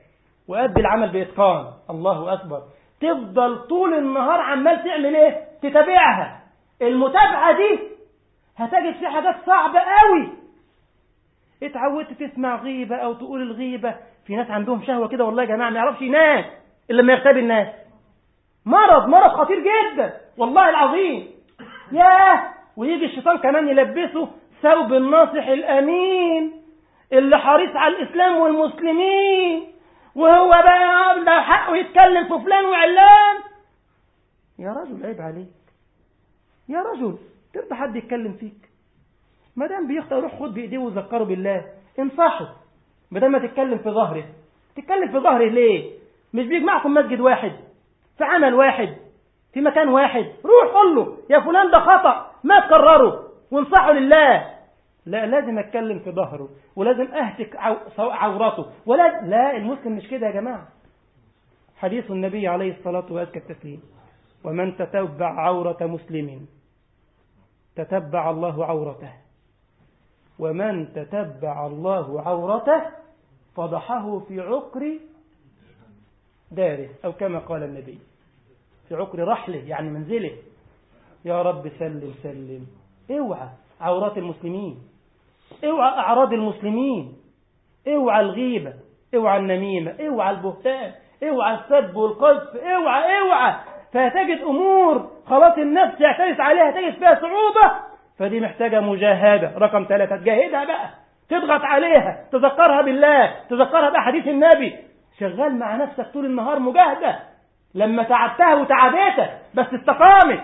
وأدي العمل بإتقان. الله أكبر. تفضل طول النهار عمال تعمل إيه؟ تتابعها. المتابعة دي هتجد في حاجات صعبة قوي. اتعودت تسمع غيبة أو تقول الغيبة. في ناس عندهم شهوة كده والله يا جماعة ما يعرفش ينام إلا لما يغتاب الناس. مرض مرض خطير جدا والله العظيم. ياه. ويجي الشيطان كمان يلبسه ثوب الناصح الأمين اللي حريص على الإسلام والمسلمين، وهو بقى له حقه يتكلم في فلان وعلان. يا رجل عيب عليك يا رجل، ترضى حد يتكلم فيك؟ ما دام بيخطئ روح خد بإيديه وذكره بالله، انصحه. بدل ما تتكلم في ظهره، تتكلم في ظهره ليه؟ مش بيجمعكم مسجد واحد، في عمل واحد، في مكان واحد، روح قل له يا فلان ده خطأ ما تكرره وانصحه لله. لا، لازم اتكلم في ظهره ولازم اهتك عورته ولا لا. المسلم مش كده يا جماعة. حديث النبي عليه الصلاة وأزكى التسليم: ومن تتبع عورة مسلم تتبع الله عورته، ومن تتبع الله عورته فضحه في عقر داره، أو كما قال النبي في عقر رحله يعني منزله. يا رب سلم سلم. اوعى عورات المسلمين، اوعى أعراض المسلمين، اوعى الغيبة، اوعى النميمة، اوعى البهتان، اوعى السب والقذف، اوعى اوعى. فتجد أمور خلاص النفس يعترس عليها تجد فيها صعوبة، فدي محتاجة مجاهدة. رقم ثلاثة، تجاهدها بقى، تضغط عليها، تذكرها بالله، تذكرها بحديث النبي. شغال مع نفسك طول النهار مجاهدة. لما تعبتها وتعبتها بس استقامت.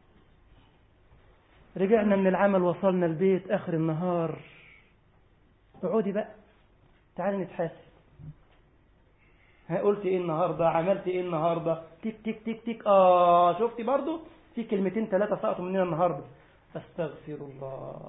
رجعنا من العمل وصلنا البيت آخر النهار، اقعدي بقى تعالي نتحاسب. ها قلت ايه النهاردة؟ عملت ايه النهاردة؟ تيك تيك تيك تيك. اه شفتي برضو في كلمتين ثلاثة سقطوا مننا النهاردة. استغفر الله،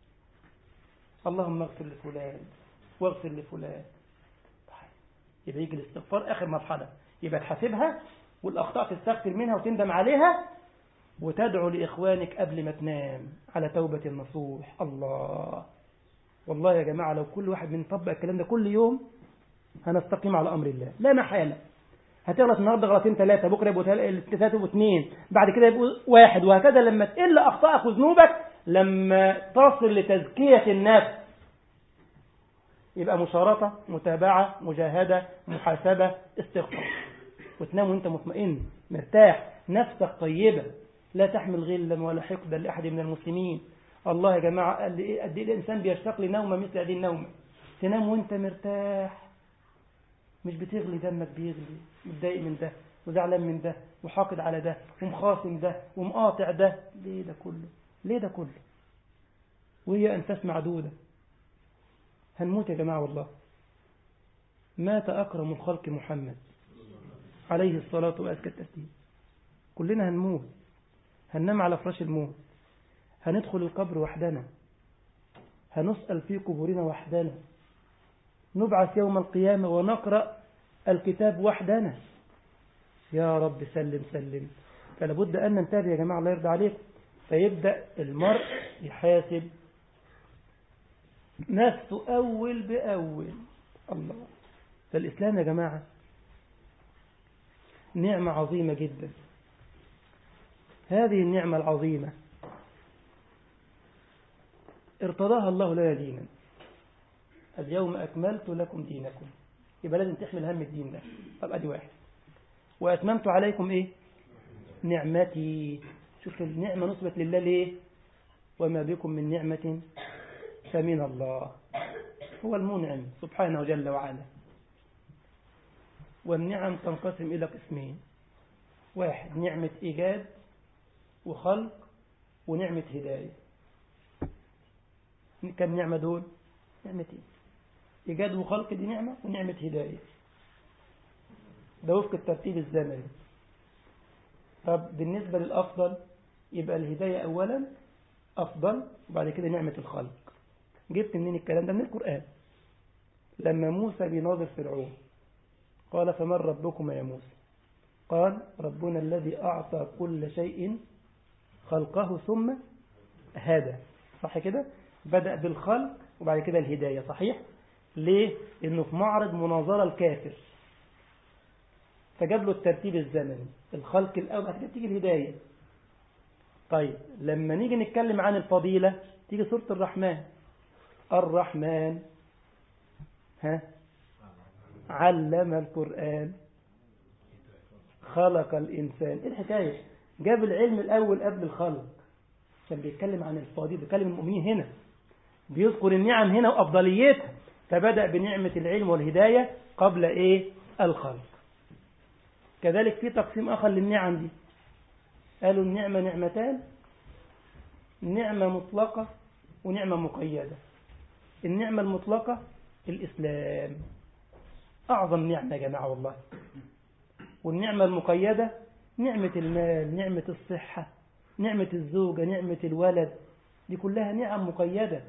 اللهم اغفر لفلان واغفر لفلان. يبقى يجي الاستغفار آخر مرحلة، يبقى تحاسبها والأخطاء تستغفر منها وتندم عليها، وتدعو لإخوانك قبل ما تنام على توبة النصوح. الله، والله يا جماعة لو كل واحد من طبق الكلام ده كل يوم هنستقيم على أمر الله لا محالة. هتغلط النهارده غلطين ثلاثة، بكرة يبقوا ثلاثة يبقوا اثنين، بعد كده يبقوا واحد، وهكذا. لما تقل أخطائك وذنوبك، لما تصل لتزكية النفس، يبقى مشارطة، متابعة، مجاهدة، محاسبة، استغفار، وتنام وانت مطمئن مرتاح، نفسك طيبة، لا تحمل غلا ولا حقدا لأحد من المسلمين. الله يا جماعة قد ايه قد ايه الإنسان بيشتاق لنومة مثل هذه النومة. تنام وانت مرتاح، مش بتغلي دمك بيغلي، متضايق من ده وزعلان من ده وحاقد على ده ومخاصم ده ومقاطع ده. ليه ده كله؟ ليه ده كله؟ وهي أنفاس معدودة. هنموت يا جماعة والله. مات أكرم الخلق محمد عليه الصلاة وأزكى التسليم. كلنا هنموت، هننام على فراش الموت، هندخل القبر وحدنا، هنسأل في قبورنا وحدنا، نبعث يوم القيامة ونقرأ الكتاب وحدنا. يا رب سلم سلم. فلابد أن ننتبه يا جماعة الله يرضى عليكم. فيبدأ المرء يحاسب نفسه أول بأول. الله. فالإسلام يا جماعة نعمة عظيمة جدا. هذه النعمة العظيمة ارتضاها الله لنا دينا. اليوم أكملت لكم دينكم. يبقى لازم تحمل هم الدين ده. طب أدي واحد. وأتممت عليكم إيه؟ نعمتي. شوف النعمة نصبت لله ليه؟ وما بكم من نعمة فمن الله. هو المنعم سبحانه جل وعلا. والنعم تنقسم إلى قسمين: واحد نعمة إيجاد وخلق، ونعمة هداية. كم نعمة دول؟ نعمتين: إيجاد وخلق دي نعمة، ونعمة هداية. ده وفق الترتيب الزمني. طب بالنسبة للأفضل يبقى الهداية أولا أفضل، وبعد كده نعمة الخلق. جبت منين الكلام ده؟ من القرآن. لما موسى بيناظر فرعون قال: فمن ربكم يا موسى؟ قال: ربنا الذي أعطى كل شيء خلقه ثم هدى. صح كده؟ بدأ بالخلق وبعد كده الهداية. صحيح؟ ليه؟ إنه في معرض مناظرة الكافر. فجاب له الترتيب الزمني، الخلق الأول، بعد كده تيجي الهداية. طيب لما نيجي نتكلم عن الفضيلة تيجي سورة الرحمن. الرحمن ها علم القرآن خلق الإنسان. إيه الحكاية؟ جاب العلم الأول قبل الخلق عشان بيتكلم عن الفضيلة، بيتكلم المؤمنين هنا، بيذكر النعم هنا وأفضليتها، فبدأ بنعمة العلم والهداية قبل إيه؟ الخلق. كذلك في تقسيم آخر للنعم دي، قالوا النعمة نعمتان، نعمة مطلقة ونعمة مقيدة. النعمة المطلقة الإسلام، أعظم نعمة يا جماعة والله. والنعمة المقيدة نعمة المال، نعمة الصحة، نعمة الزوجة، نعمة الولد، دي كلها نعم مقيدة.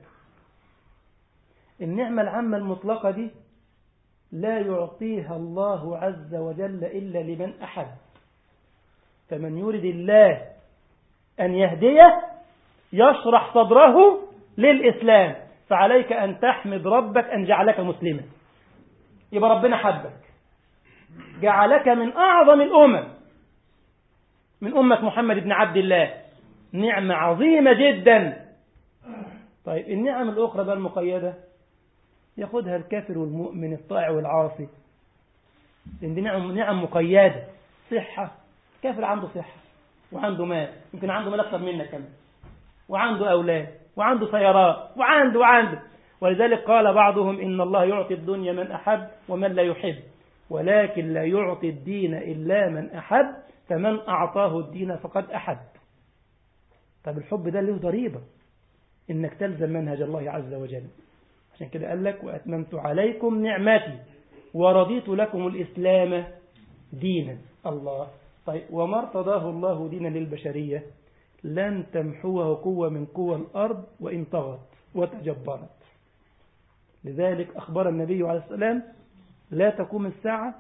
النعمة العامة المطلقة دي لا يعطيها الله عز وجل إلا لمن أحب. فمن يريد الله أن يهديه يشرح صدره للإسلام، فعليك أن تحمد ربك أن جعلك مسلما. يبقى ربنا حبك، جعلك من أعظم الأمم، من أمة محمد بن عبد الله، نعمة عظيمة جدا. طيب النعم الأخرى بقى المقيدة ياخدها الكافر والمؤمن، الطائع والعاصي، لأن دي نعم, نعم مقيدة. صحة، كافر عنده صحة وعنده مال، يمكن عنده مال أكثر منك كمان، وعنده أولاد وعنده سيارات وعنده وعنده ولذلك قال بعضهم إن الله يعطي الدنيا من أحب ومن لا يحب، ولكن لا يعطي الدين إلا من أحب، فمن أعطاه الدين فقد أحب. طب الحب ده له ضريبة، إنك تلزم منهج الله عز وجل. عشان كده قال لك وأتممت عليكم نعمتي ورضيت لكم الإسلام دينا. الله. طيب وما ارتضاه الله دينا للبشرية لن تمحوه قوة من قوى الأرض وإن طغت وتجبرت. لذلك أخبر النبي عليه السلام لا تقوم الساعة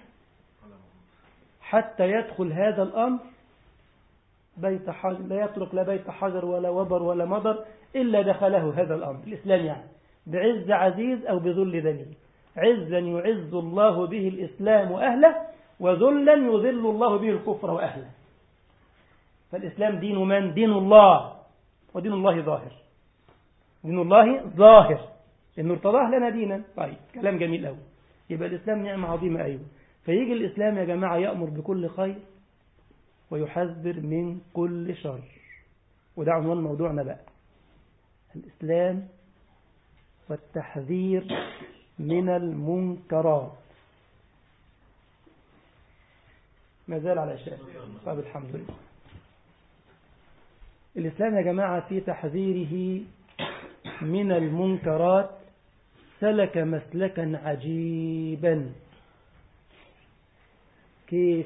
حتى يدخل هذا الأمر بيت حجر، لا يترك لا بيت حجر ولا وبر ولا مضر إلا دخله هذا الأمر، الإسلام يعني، بعز عزيز أو بذل ذليل. عزا يعز الله به الإسلام وأهله، وذلا يذل الله به الكفر وأهله. فالإسلام دين من؟ دين الله، ودين الله ظاهر، دين الله ظاهر إنه ارتضاه لنا دينا. طيب كلام جميل أوي. يبقى الإسلام نعمة عظيمة. أيوه. فيجي الإسلام يا جماعة يأمر بكل خير ويحذر من كل شر، وده عنوان موضوعنا بقى، الإسلام والتحذير من المنكرات. ما زال على شيء. طيب الحمد لله. الإسلام يا جماعة في تحذيره من المنكرات سلك مسلكا عجيبا. كيف؟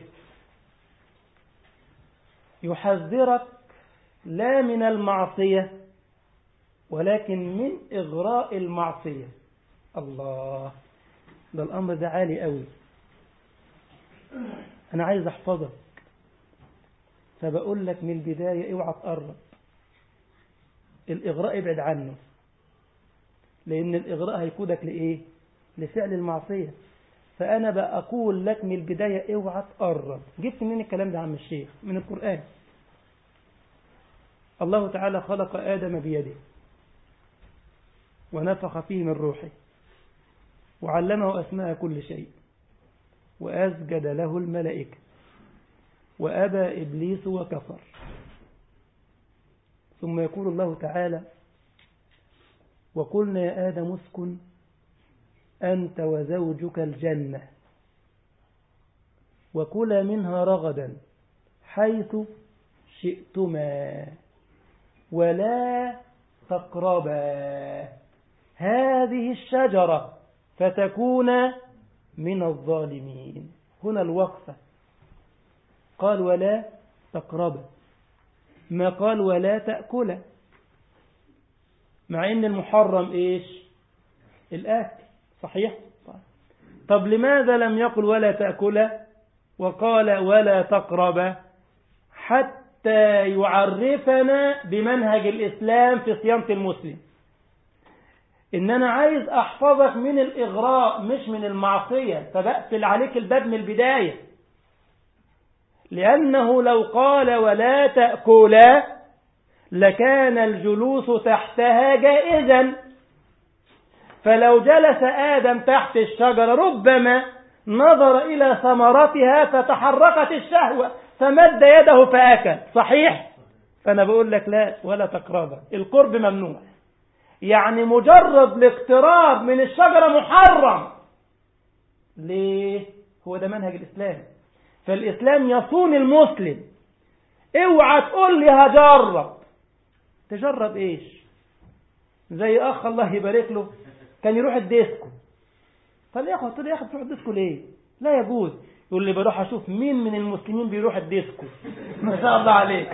يحذرك لا من المعصية ولكن من إغراء المعصية. الله، ده الأمر ده عالي قوي. أنا عايز أحفظك، فبقول لك من البداية اوعى تقرب. الإغراء ابعد عنه، لأن الإغراء هيقودك لإيه؟ لفعل المعصية. فأنا بقى أقول لك من البداية اوعى تقرب. جبت منين الكلام ده عم الشيخ؟ من القرآن. الله تعالى خلق آدم بيده ونفخ فيه من روحه وعلمه أسماء كل شيء وأسجد له الملائكة وأبى إبليس وكفر. ثم يقول الله تعالى وقلنا يا آدم اسكن أنت وزوجك الجنة وكلا منها رغدا حيث شئتما ولا تقربا هذه الشجرة فتكونا من الظالمين. هنا الوقفة، قال ولا تقربا، ما قال ولا تأكلا، مع ان المحرم ايش؟ الأكل، صحيح؟ طب لماذا لم يقل ولا تأكلا وقال ولا تقربا؟ حتى يعرفنا بمنهج الإسلام في صيانة المسلم، إن أنا عايز أحفظك من الإغراء مش من المعصية، فبقفل عليك الباب من البداية. لأنه لو قال ولا تأكلا لكان الجلوس تحتها جائزا، فلو جلس آدم تحت الشجرة ربما نظر إلى ثمرتها فتحركت الشهوة فمد يده فأكل، صحيح؟ فأنا بقول لك لا ولا تقربا، القرب ممنوع، يعني مجرد الاقتراب من الشجرة محرم. ليه؟ هو ده منهج الإسلام. فالإسلام يصون المسلم. اوعى تقول لي هجرب، تجرب ايش؟ زي اخ الله يبارك له كان يروح الديسكو، قال يا اخي قلت له يا اخي بتروح الديسكو ليه؟ لا يجوز. يقول لي بروح اشوف مين من المسلمين بيروح الديسكو. ما شاء الله عليك.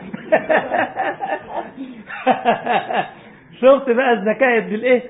شفت بقى الذكاء ابن الايه.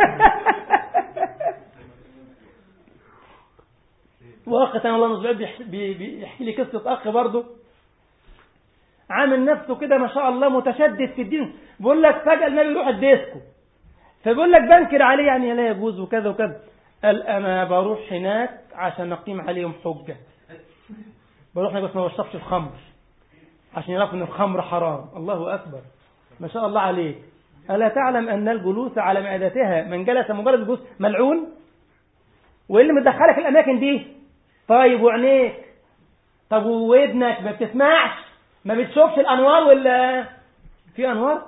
واخ تاني الله نزل بيحكي لي قصه اخ برضه عامل نفسه كده ما شاء الله متشدد في الدين، بيقول لك فجأة النبي يروح الديسكو، فبيقول لك بنكر عليه يعني لا يجوز وكذا وكذا. قال أنا بروح هناك عشان أقيم عليهم حجة، بروح هناك بس ما بشربش الخمر عشان يعرفوا إن الخمر حرام. الله أكبر ما شاء الله عليك. ألا تعلم أن الجلوس على معدتها من جلس مجرد الجلوس ملعون؟ وإيه اللي مدخلك الأماكن دي؟ طيب وعينيك؟ طب وودنك ما بتسمعش؟ ما بتشوفش الأنوار ولا في أنوار؟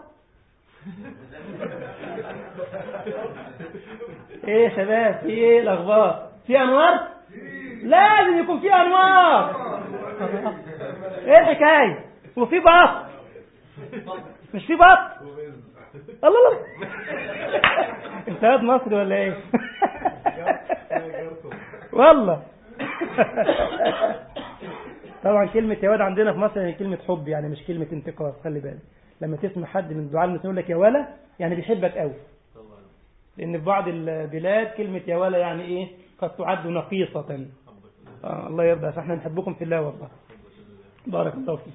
إيه شباب في إيه الأخبار؟ في أنوار؟ لازم يكون في أنوار. إيه الحكاية؟ وفي بط؟ مش في بط؟ الله الله أنت واد مصري ولا إيه؟ والله طبعا كلمة يا واد عندنا في مصر يعني كلمة حب، يعني مش كلمة انتقاد. خلي بالك لما تسمع حد من دعاء المسلمين يقول لك يا ولا يعني بيحبك قوي، لأن في بعض البلاد كلمة يا ولا يعني إيه قد تعد نقيصة. آه الله يرضى، فاحنا نحبكم في الله والله بارك الله فيك.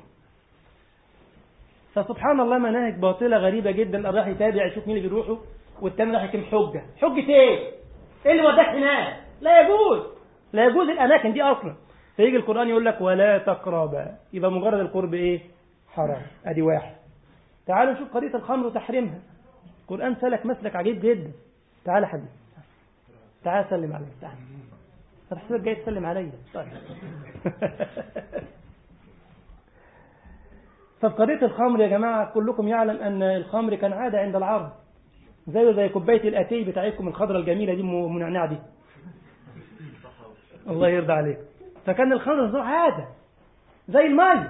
فسبحان الله مناهج باطلة غريبة جدا. راح يتابع يشوف مين اللي بيروحوا والتاني راح يكون حجة. حجة ايه؟ ايه اللي وداك هناك؟ لا يجوز، لا يجوز الأماكن دي أصلا. فيجي القرآن يقول لك ولا تقربا، يبقى مجرد القرب ايه؟ حرام. ادي واحد. تعالوا نشوف قضية الخمر وتحريمها. القرآن سلك مسلك عجيب جدا. تعال حبيبي تعال سلم علي. تعال هتحسبك جاي تسلم علي. طيب ففي قضية الخمر يا جماعة كلكم يعلم أن الخمر كان عادة عند العرب، زيه زي كوباية الأتي بتاعتكم الخضرة الجميلة دي منعنع دي، الله يرضى عليك. فكان الخمر عادة زي الماء.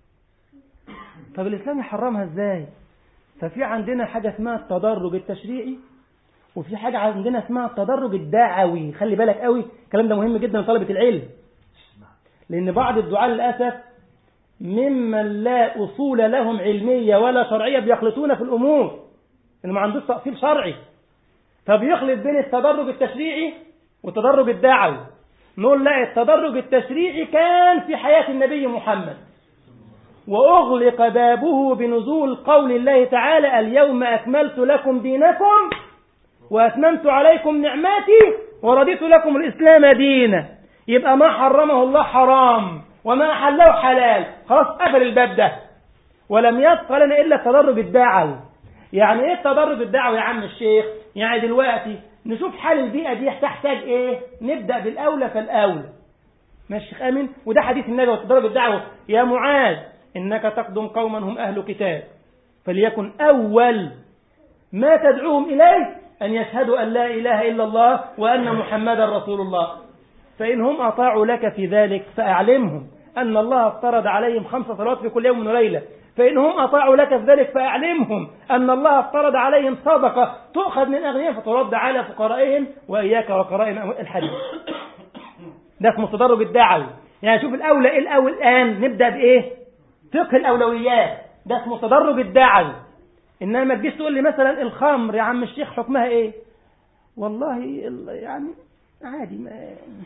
طب الإسلام يحرمها إزاي؟ ففي عندنا حاجة اسمها التدرج التشريعي، وفي حاجة عندنا اسمها التدرج الدعوي. خلي بالك قوي، الكلام ده مهم جدا لطلبة العلم، لأن بعض الدعاة للأسف ممن لا أصول لهم علمية ولا شرعية بيخلطون في الأمور، إنه ما عندوش تأصيل شرعي، فبيخلط بين التدرج التشريعي والتدرج الدعوي. نقول لا، التدرج التشريعي كان في حياة النبي محمد، وأغلق بابه بنزول قول الله تعالى اليوم أكملت لكم دينكم وأتممت عليكم نعمتي ورضيت لكم الإسلام دينا. يبقى ما حرمه الله حرام وما حله حلال، خلاص قفل الباب ده، ولم يبقى لنا إلا التدرج الدعوي. يعني إيه التدرج الدعوي يا عم الشيخ؟ يعني دلوقتي نشوف حال البيئة دي تحتاج إيه، نبدأ بالأولى فالأولى. ماشي شيخ آمين؟ وده حديث النبي والتدرج الدعوي. يا معاذ إنك تقدم قوما هم أهل كتاب، فليكن أول ما تدعوهم إليه أن يشهدوا أن لا إله إلا الله وأن محمدا رسول الله، فإنهم أطاعوا لك في ذلك فأعلمهم أن الله افترض عليهم خمس صلوات في كل يوم وليلة، فإنهم أطاعوا لك في ذلك فأعلمهم أن الله افترض عليهم صدقة تؤخذ من أغنياء فترد على فقرائهم وإياك وقرائن الحديث. ده اسمه التدرج الدعوي. يعني شوف الأولى إيه الأول الآن، نبدأ بإيه؟ فقه الأولويات، ده اسمه التدرج الدعوي. إنما ما تجيش تقول لي مثلا الخمر يا عم الشيخ حكمها إيه؟ والله يعني عادي ما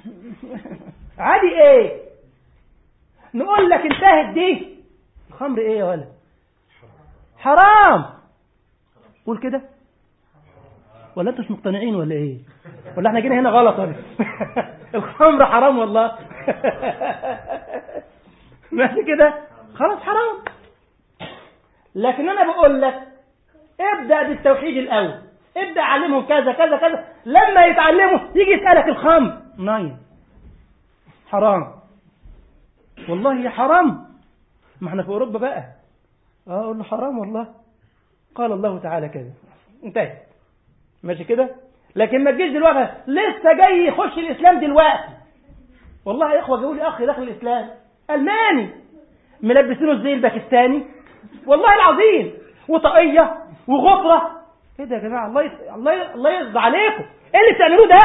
عادي إيه؟ نقول لك انتهت دي. الخمر إيه يا ولد؟ حرام. قول كده ولا أنتوا مش مقتنعين ولا إيه؟ ولا إحنا جينا هنا غلط ولا الخمر حرام والله. ماشي كده خلاص حرام. لكن انا بقول لك ابدأ بالتوحيد الاول، ابدأ علمهم كذا كذا كذا، لما يتعلموا يجي يسألك الخمر نايم حرام، والله يا حرام، ما احنا في اوروبا بقى. اه اقول له حرام والله، قال الله تعالى كذا، انتهى. ماشي كده. لكن ما تجيش دلوقتي لسه جاي يخش الاسلام دلوقتي، والله يا اخوه جاوا لي اخ داخل الاسلام الماني ملبسينه الزي الباكستاني، والله العظيم، وطاقيه وغطره. ايه ده يا جماعه؟ الله يس... الله ي... الله يرضى عليكم، ايه اللي بتعملوه ده؟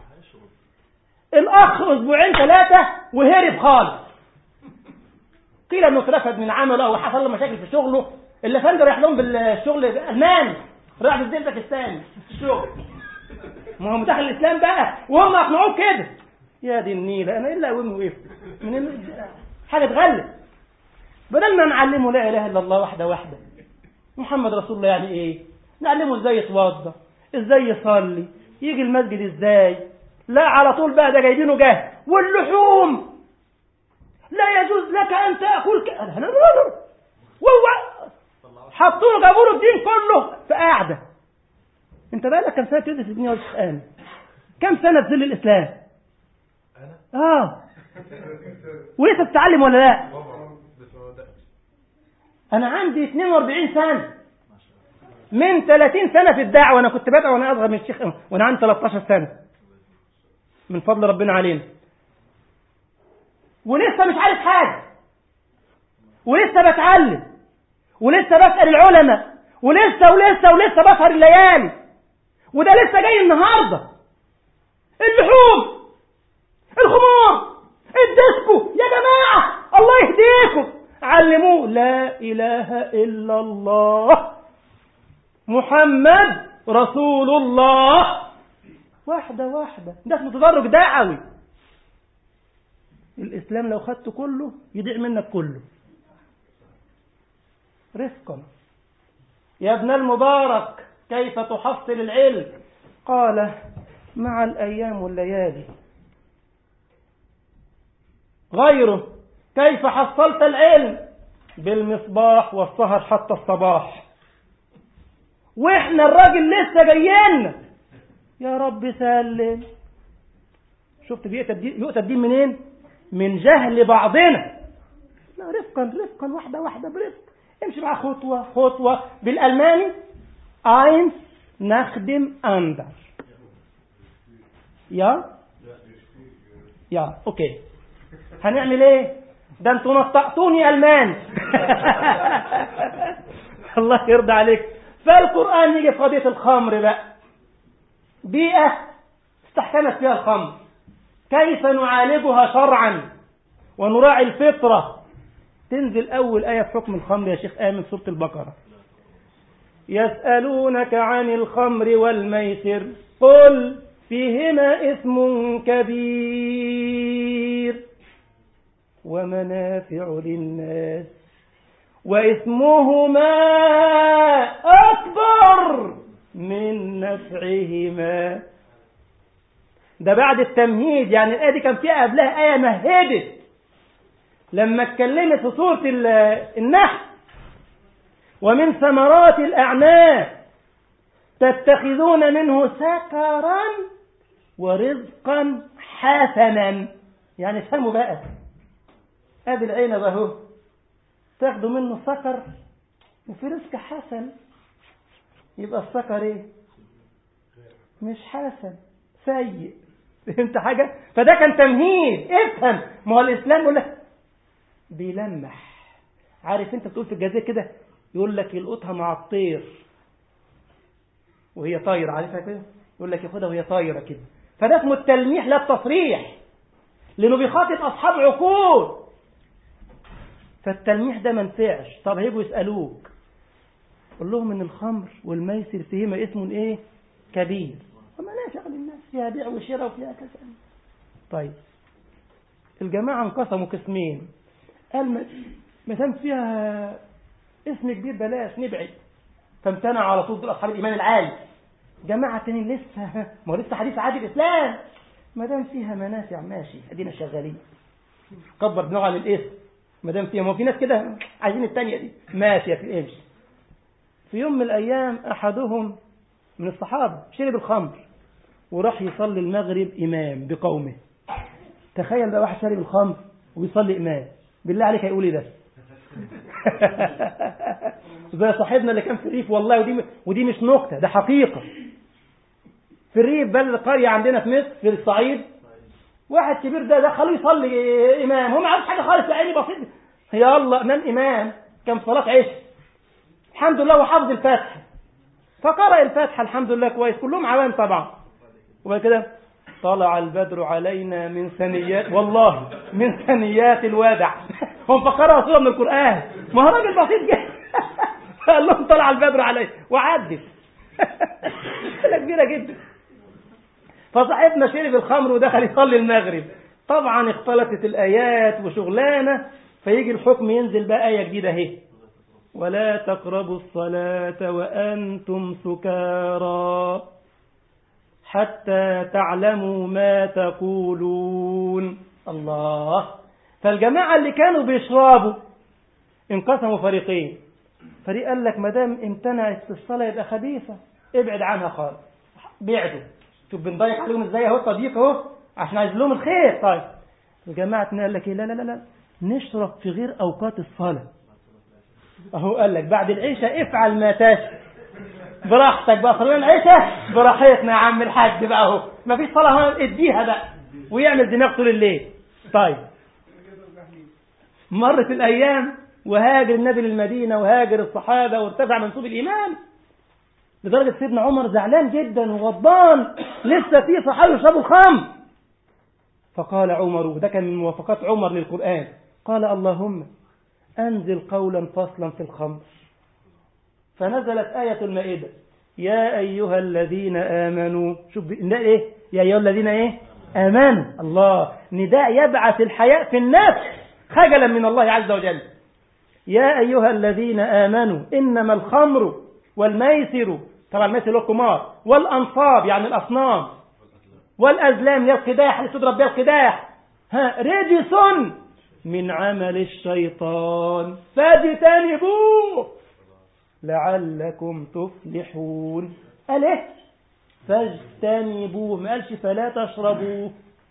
الاخ اسبوعين ثلاثه وهرب خالص، قيل انه اترفد من عمله او حصل له مشاكل في شغله، اللي فندر رايح لهم بالشغل الماني، راح بالزي الباكستاني في الشغل، ما هو مدخل الاسلام بقى وهم اقنعوه كده. يا دي النيله، انا الا اقوم وقفت من ال... حاجه تغلب. بدل ما نعلمه لا اله الا الله وحده واحده، محمد رسول الله يعني ايه، نعلمه ازاي يتوضا، ازاي يصلي، يجي المسجد ازاي، لا على طول بقى ده جايبينه جاهز. واللحوم لا يجوز لك ان تاكل ك... لا لا لا وهو حطوا له جابوا له الدين كله في قاعده. انت بقى لك كم سنه تدرس الدنيا يا شيخ آمن؟ كم سنه في ظل الاسلام؟ انا اه ولسه بتتعلم ولا لا؟ انا عندي اثنين وأربعين سنه، من ثلاثين سنه في الدعوه. انا كنت بدعو وانا اصغر من الشيخ وانا عندي ثلاثة عشر سنه، من فضل ربنا علينا، ولسه مش عارف حاجه، ولسه بتعلم، ولسه بسأل العلماء، ولسه ولسه ولسه بسهر الليالي، وده لسه جاي النهارده. اللحوم، الخمور، الديسكو، يا جماعه الله يهديكم، علموه لا اله الا الله محمد رسول الله، واحده واحده. ده اسمه تدرج دعوي. الاسلام لو خدته كله يضيع منك كله. رفقا يا ابن المبارك كيف تحصل العلم؟ قال مع الأيام والليالي. غيره كيف حصلت العلم؟ بالمصباح والسهر حتى الصباح. واحنا الراجل لسه جايين يا رب سلم. شفت يؤتى الدين منين؟ من جهل بعضنا. لا رفقا رفقا، واحدة واحدة برفق، امشي مع خطوة خطوة. بالألماني eins نخدم أندر. يا يا أوكي، هنعمل إيه؟ ده أنتوا نطقتوني ألماني. الله يرضى عليك. فالقرآن يجي في قضية الخمر بقى، بيئة استحكمت فيها الخمر، كيف نعالجها شرعا ونراعي الفطرة. تنزل أول آية في حكم الخمر يا شيخ آمن، سورة البقرة. يسألونك عن الخمر والميسر قل فيهما إثم كبير ومنافع للناس وإثمهما أكبر من نفعهما. ده بعد التمهيد، يعني الآية دي كان فيها قبلها آية مهدت لما اتكلمت في سورة النحل ومن ثمرات الأعناب تتخذون منه سكرا ورزقا حسنا. يعني فهموا بقى، ادي العنب اهو، تاخدوا منه سكر وفي رزق حسن. يبقى السكر ايه؟ مش حسن، سيء. فهمت حاجة؟ فده كان تمهيد. افهم، ما هو الإسلام يقول لك بيلمح. عارف انت بتقول في الجزائر كده يقول لك يلقطها مع الطير وهي طايرة، عارفها كده؟ يقول لك ياخدها وهي طايرة كده. فده اسمه التلميح لا التصريح، لأنه بيخاطب أصحاب عقول. فالتلميح ده ما نفعش. طب هيجوا يسألوك قل لهم ان الخمر والميسر فيهما اسم ايه؟ كبير ومنافع للناس، فيها بيع وشراء وفيها كذا. طيب الجماعة انقسموا قسمين، قال ما دام فيها اسم كبير بلاش نبعد، فامتنع على طول دول اصحاب الايمان العالي. جماعة تانيين لسه، ما هو لسه حديث عهد الاسلام، ما دام فيها منافع ماشي ادينا شغالين، كبر دماغه عن الاسم، ما دام فيها، ما في ناس كده عايزين الثانيه دي، ماشي يا في امشي. في يوم من الايام احدهم من الصحابه شرب الخمر وراح يصلي المغرب امام بقومه. تخيل بقى واحد شارب الخمر وبيصلي امام، بالله عليك هيقول ايه ده؟ زي صاحبنا اللي كان في الريف والله، ودي ودي مش نكته، ده حقيقه. في الريف بلد القريه عندنا في مصر في الصعيد، واحد كبير ده دخلوا يصلي امام، هو ما عارف حاجه خالص، يعني بسيط، يلا امام امام كان صلاه عشاء، الحمد لله وحافظ الفاتحه، فقرأ الفاتحه الحمد لله كويس، كلهم عوام طبعا. وبعد كده طلع البدر علينا من ثنيات، والله من ثنيات الوداع. هم فكروا سوره من القران، ما هو راجل بسيط جدا. قال لهم طلع البدر علينا وعدت. مشكله كبيره جدا. فصاحبنا شرب الخمر ودخل يصلي المغرب، طبعا اختلطت الايات وشغلانه، فيجي الحكم ينزل بقى ايه جديده اهي: ولا تقربوا الصلاه وانتم سكارى حتى تعلموا ما تقولون. الله. فالجماعة اللي كانوا بيشربوا انقسموا فريقين. فريق قال لك ما دام امتنعت في الصلاة يبقى خبيثة، ابعد عنها خالص، بيعدوا. شوف بنضيق عليهم ازاي اهو، صديق اهو عشان عايز لهم الخير. طيب الجماعة قال لك ايه؟ لا لا لا لا نشرب في غير اوقات الصلاة. اهو قال لك بعد العشاء افعل ما تشاء، براحتك بقى، صلينا العشاء براحتنا يا عم الحاج بقى اهو، ما فيش صلاه اديها بقى، ويعمل دماغ طول الليل. طيب مرت الايام وهاجر النبي للمدينه وهاجر الصحابه وارتفع منسوب الايمان، لدرجه سيدنا عمر زعلان جدا وغضبان، لسه في صحابه يشربوا الخمر. فقال عمر، وده كان من موافقات عمر للقران، قال اللهم انزل قولا فصلا في الخمر. فنزلت آية المائدة: يا أيها الذين آمنوا. شوف نداء إيه؟ يا أيها الذين إيه؟ آمنوا. الله، نداء يبعث الحياء في النفس خجلا من الله عز وجل. يا أيها الذين آمنوا إنما الخمر والميسر، طبعا الميسر هو القمار، والأنصاب يعني الأصنام، والأزلام القداح اللي تضرب بها القداح، ها رجس من عمل الشيطان فاجتنبوه لعلكم تفلحون. قال ايه؟ فاجتنبوه، ما قالش فلا تشربوه،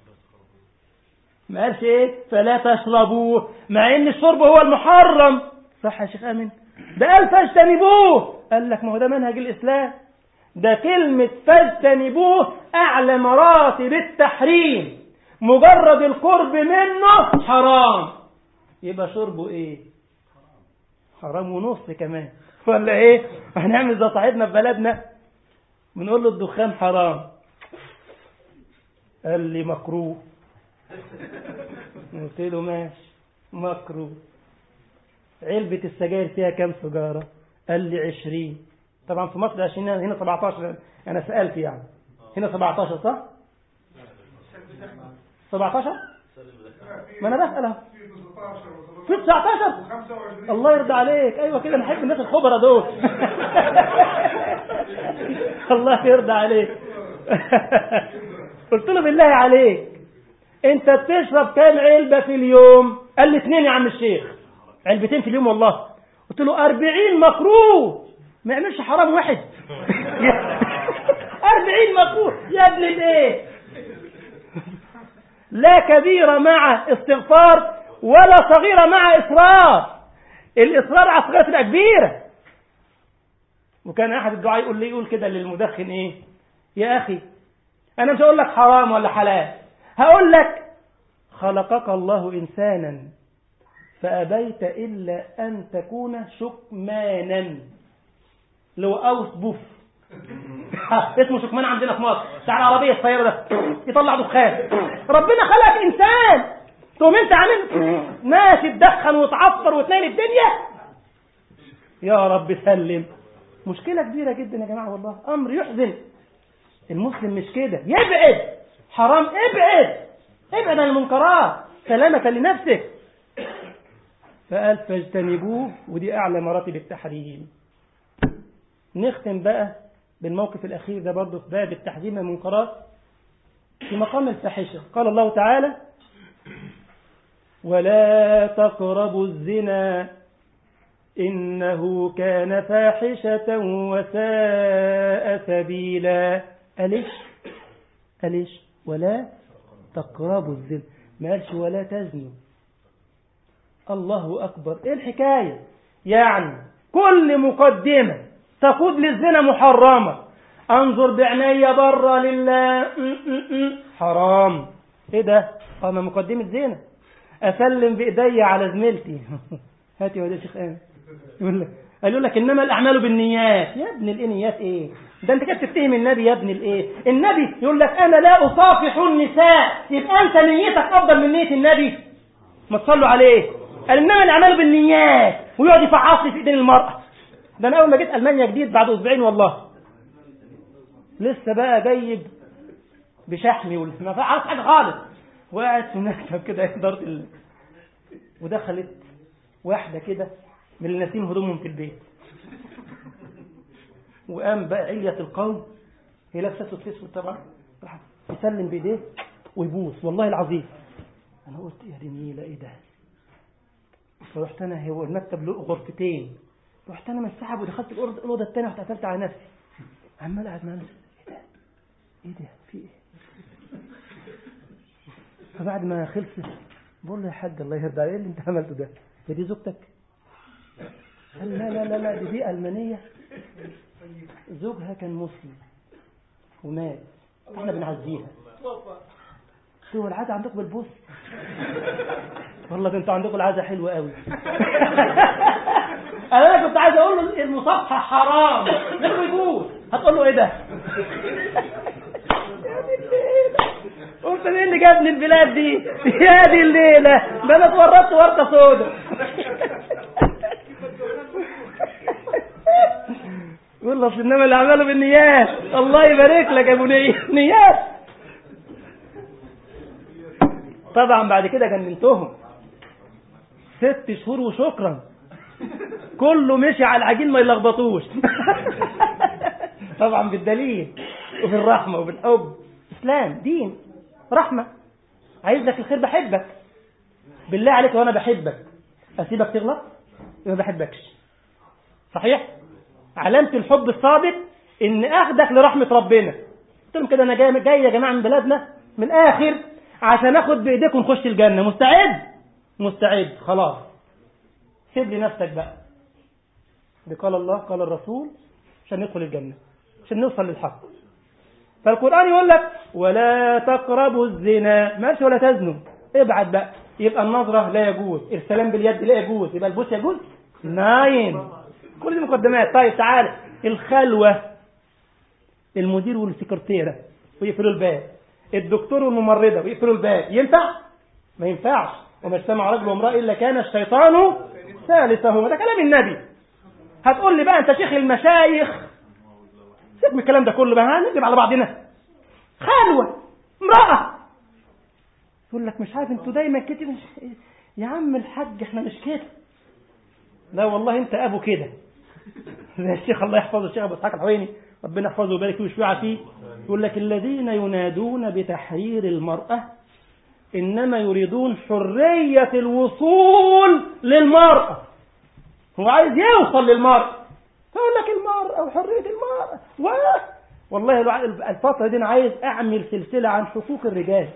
ما قالش ايه؟ فلا تشربوه، مع ان الشرب هو المحرم، صح يا شيخ امين؟ ده قال فاجتنبوه. قال لك ما هو ده منهج الاسلام، ده كلمة فاجتنبوه اعلى مراتب التحريم، مجرد القرب منه حرام، يبقى شربه ايه؟ حرام ونص كمان، ولا ايه؟ هنعمل زي صاحبنا في بلدنا بنقول له الدخان حرام، قال لي مكروه، قلت له ماشي مكروه. علبة السجاير فيها كام سجارة؟ قال لي عشرين. طبعا في مصر عشرين، هنا سبعتاشر، انا سألت يعني هنا سبعتاشر صح؟ سبعتاشر؟ ما انا بسأل اهو. في تسعتاشر؟ الله يرضى عليك، ايوه كده، نحب الناس الخبراء دول. الله يرضى عليك. قلت له بالله عليك انت بتشرب كام علبة في اليوم؟ قال لي اثنين يا عم الشيخ، علبتين في اليوم والله. قلت له أربعين مكروه، ما يعملش حرام واحد. أربعين مكروه يا ابن الايه؟ لا كبيرة مع استغفار ولا صغيرة مع إصرار، الإصرار على الصغيرة تبقى كبيرة. وكان أحد الدعاء يقول لي يقول كده للمدخن إيه؟ يا أخي أنا مش هقول لك حرام ولا حلال، هقول لك خلقك الله إنسانا فأبيت إلا أن تكون شكمانا، لو أوس بوف اسمه شكمان عندنا في مصر، بتاع العربية الصغيرة ده يطلع دخان. ربنا خلقك إنسان، تقوم أنت عامل ماشي تدخن وتعفر وتنين الدنيا؟ يا رب سلم. مشكلة كبيرة جدا يا جماعة والله، أمر يحزن. المسلم مش كده، يبعد حرام، ابعد ابعد عن المنكرات سلامة لنفسك. فقال فاجتنبوه، ودي أعلى مراتب التحريم. نختم بقى بالموقف الأخير ده برضه في باب التحذير من المنكرات في مقام الفاحشة. قال الله تعالى ولا تقربوا الزنا إنه كان فاحشة وساء سبيلا. أليش أليش ولا تقربوا الزنا، ما قالش ولا تزنوا. الله أكبر، إيه الحكاية؟ يعني كل مقدمة تقود للزنا محرمة. أنظر بعناية برا لله م -م -م. حرام. إيه ده؟ أنا مقدمة زنا. أسلم بإيدي على زميلتي هاتي وده شيخ آمن يقول لك قالوا لك إنما الأعمال بالنيات. يا ابن الإيه نيات إيه؟ ده أنت كده بتتهم النبي يا ابن الإيه؟ النبي يقول لك أنا لا أصافح النساء، يبقى أنت نيتك أفضل من نية النبي؟ ما تصلوا عليه. قال إنما الأعمال بالنيات، ويقعد يفعص لي في إيدين المرأة. ده أنا أول ما جيت ألمانيا جديد بعد أسبوعين والله لسه بقى جايب بشحمي ولا ما فعلت حاجة خالص، وقعد في مكتب كده إدارة ال... ودخلت واحدة كده من اللي ناسين هدومهم في البيت، وقام بقى علية القوم، هي لابسة سوت اسود طبعا، راح يسلم بيديه ويبوس والله العظيم. أنا قلت يا دي النيلة إيه ده؟ فرحت أنا، هو المكتب له غرفتين، رحت أنا منسحب ودخلت الأوضة الثانية واتقفلت على نفسي، عمال قاعد مع نفسي إيه ده؟ إيه ده؟ في إيه؟ فبعد ما خلصت بقول له يا حاج الله يرضى عليك، ايه اللي انت عملته ده؟ هي دي زوجتك؟ قال لا لا لا لا دي دي ألمانية، زوجها كان مسلم ومات، احنا بنعزيها. هو العزا عندكم بالبوس؟ والله ده انتوا عندكم العزا حلوة قوي. انا كنت عايز اقول له المصافحة حرام، ليه بيبوس؟ هتقول له ايه ده؟ قلت مين اللي جابني البلاد دي يا دي الليلة؟ ده انا اتورطت ورطة سودة. والله اصل انما اللي عمله بالنيات. الله يبارك لك يا ابو نيات. طبعا بعد كده جننتهم ست شهور وشكرا، كله مشي على العجين ما يلخبطوش. طبعا بالدليل وفي الرحمة وبالحب. اسلام دين رحمة، عايز لك الخير، بحبك بالله عليك، وانا بحبك اسيبك تغلط؟ ما بحبكش. صحيح؟ علامة الحب الصادق ان اخدك لرحمة ربنا. قلت لهم كده انا جاي, جاي يا جماعة من بلادنا من الاخر عشان اخد بايديكم نخش الجنة. مستعد؟ مستعد. خلاص سيب لي نفسك بقى. دي قال الله قال الرسول عشان ندخل الجنة، عشان نوصل للحق. فالقرآن يقول لك ولا تقربوا الزنا، ماشي، ولا تزنوا، ابعد بقى. يبقى النظرة لا يجوز، السلام باليد لا يجوز، يبقى البوس يجوز؟ ناين. كل دي مقدمات. طيب تعال، الخلوة، المدير والسكرتيرة ويقفلوا الباب، الدكتور والممرضة ويقفلوا الباب، ينفع؟ ما ينفعش. وما اجتمع رجل وامرأة إلا كان الشيطان ثالثهما. ده كلام النبي. هتقول لي بقى أنت شيخ المشايخ، سيب من الكلام ده كله بقى، هنكذب على بعضنا. خلوة امرأة يقول لك مش عارف انتوا دايما كده. يا عم الحاج احنا مش كده. لا والله انت ابو كده. زي الشيخ الله يحفظه، الشيخ ابو اسحاق الحويني ربنا يحفظه ويبارك فيه ويشفع فيه، يقول لك الذين ينادون بتحرير المرأة انما يريدون حرية الوصول للمرأة. هو عايز يوصل للمرأة، فيقول لك المرأة وحرية المرأة و... والله الفترة دي أنا عايز أعمل سلسلة عن حقوق الرجال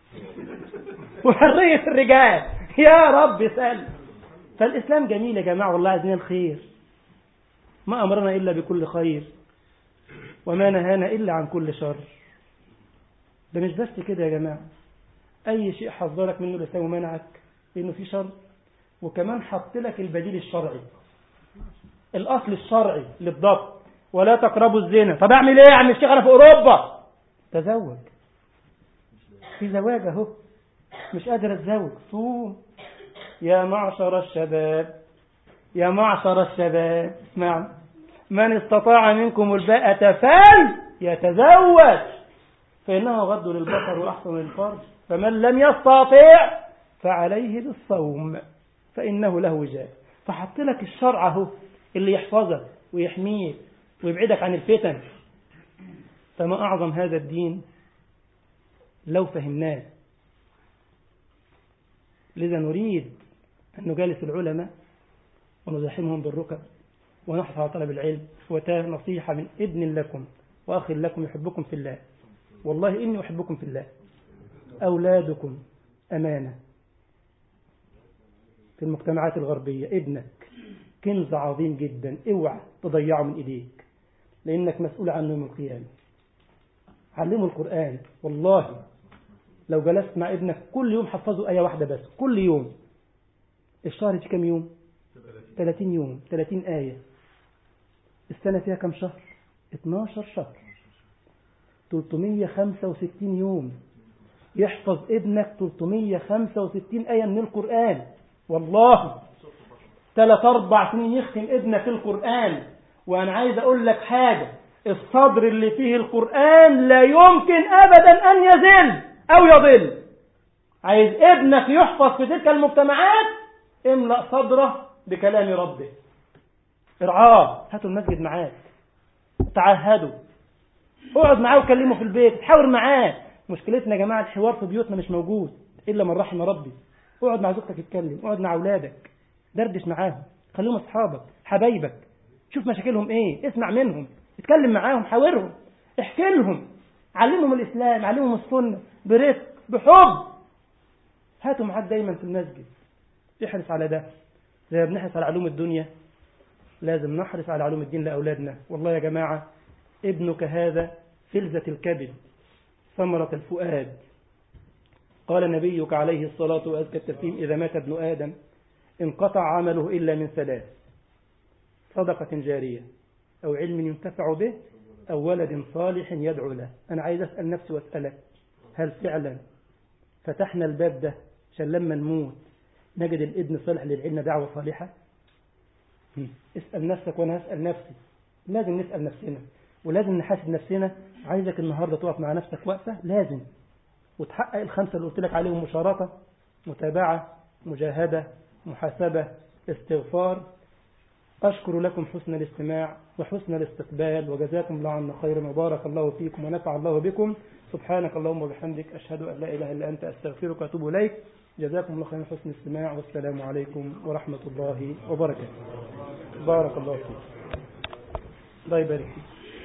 وحرية الرجال. يا رب سلم. فالإسلام جميل يا جماعة، والله عايزين الخير. ما أمرنا إلا بكل خير وما نهانا إلا عن كل شر. ده مش بس كده يا جماعة، أي شيء حذرك منه الإسلام ومنعك لأنه في شر، وكمان حط لك البديل الشرعي، الأصل الشرعي للضبط. ولا تقربوا الزنا. طب أعمل إيه؟ أعمل شيخ أنا في أوروبا تزوج، في زواج أهو، مش قادر أتزوج، صوم. يا معشر الشباب، يا معشر الشباب اسمعوا، من استطاع منكم الباءة فليتزوج فإنه غض للبصر وأحسن للفرج، فمن لم يستطع فعليه بالصوم فإنه له وجاء. فحط لك الشرع اهو اللي يحفظك ويحميك ويبعدك عن الفتن. فما أعظم هذا الدين لو فهمناه، لذا نريد أن نجالس العلماء ونزاحمهم بالركب ونحرص على طلب العلم. وتاه نصيحة من ابن لكم وأخ لكم يحبكم في الله، والله إني أحبكم في الله. أولادكم أمانة في المجتمعات الغربية، ابنك كنز عظيم جدا، اوعى تضيعه من إيديك، لأنك مسؤول عنه يوم القيامة. علمه القرآن، والله لو جلست مع ابنك كل يوم حفظه آية واحدة بس كل يوم. الشهر في كم يوم؟ ثلاثين يوم، ثلاثين آية. السنة فيها كم شهر؟ اثناشر شهر، ثلاثمائة وخمسة وستين يوم. يحفظ ابنك ثلاثمائة وخمسة وستين آية من القرآن، والله ثلاث أربع سنين يختم ابنك في القرآن. وأنا عايز أقول لك حاجة، الصدر اللي فيه القرآن لا يمكن أبدا أن يزل أو يضل. عايز ابنك يحفظ في تلك المجتمعات، املأ صدره بكلام ربه، ارعاه، هاتوا المسجد معاك، تعهدوا، اقعد معاه وكلمه في البيت، حاور معاه. مشكلتنا يا جماعة الحوار في بيوتنا مش موجود إلا من رحم ربي. اقعد مع زوجتك اتكلم، اقعد مع أولادك دردش معاهم، خليهم أصحابك حبايبك، شوف مشاكلهم ايه، اسمع منهم، اتكلم معاهم، حاورهم، احكي لهم، علمهم الإسلام، علمهم السنة برفق بحب. هاتوا معاك دايما في المسجد، احرص على ده. زي ما بنحرص على علوم الدنيا لازم نحرص على علوم الدين لأولادنا. والله يا جماعة ابنك هذا فلذة الكبد، ثمرة الفؤاد. قال نبيك عليه الصلاة وأزكى التسليم: إذا مات ابن آدم انقطع عمله إلا من ثلاث: صدقة جارية، أو علم ينتفع به، أو ولد صالح يدعو له. أنا عايز أسأل نفسي وأسألك، هل فعلا فتحنا الباب ده عشان لما نموت نجد الابن صالح للعلم دعوة صالحة؟ اسأل نفسك وأنا هسأل نفسي. لازم نسأل نفسنا ولازم نحاسب نفسنا. عايزك النهاردة تقف مع نفسك وقفة لازم، وتحقق الخمسة اللي قلت لك عليهم: مشارطة، متابعة، مجاهدة، محاسبة، استغفار. أشكر لكم حسن الاستماع وحسن الاستقبال، وجزاكم الله عنا خيرا، وبارك الله فيكم ونفع الله بكم. سبحانك اللهم وبحمدك، أشهد أن لا إله إلا أنت، أستغفرك وأتوب إليك. جزاكم الله خيرا حسن الاستماع، والسلام عليكم ورحمة الله وبركاته. بارك الله فيك. الله يبارك فيك.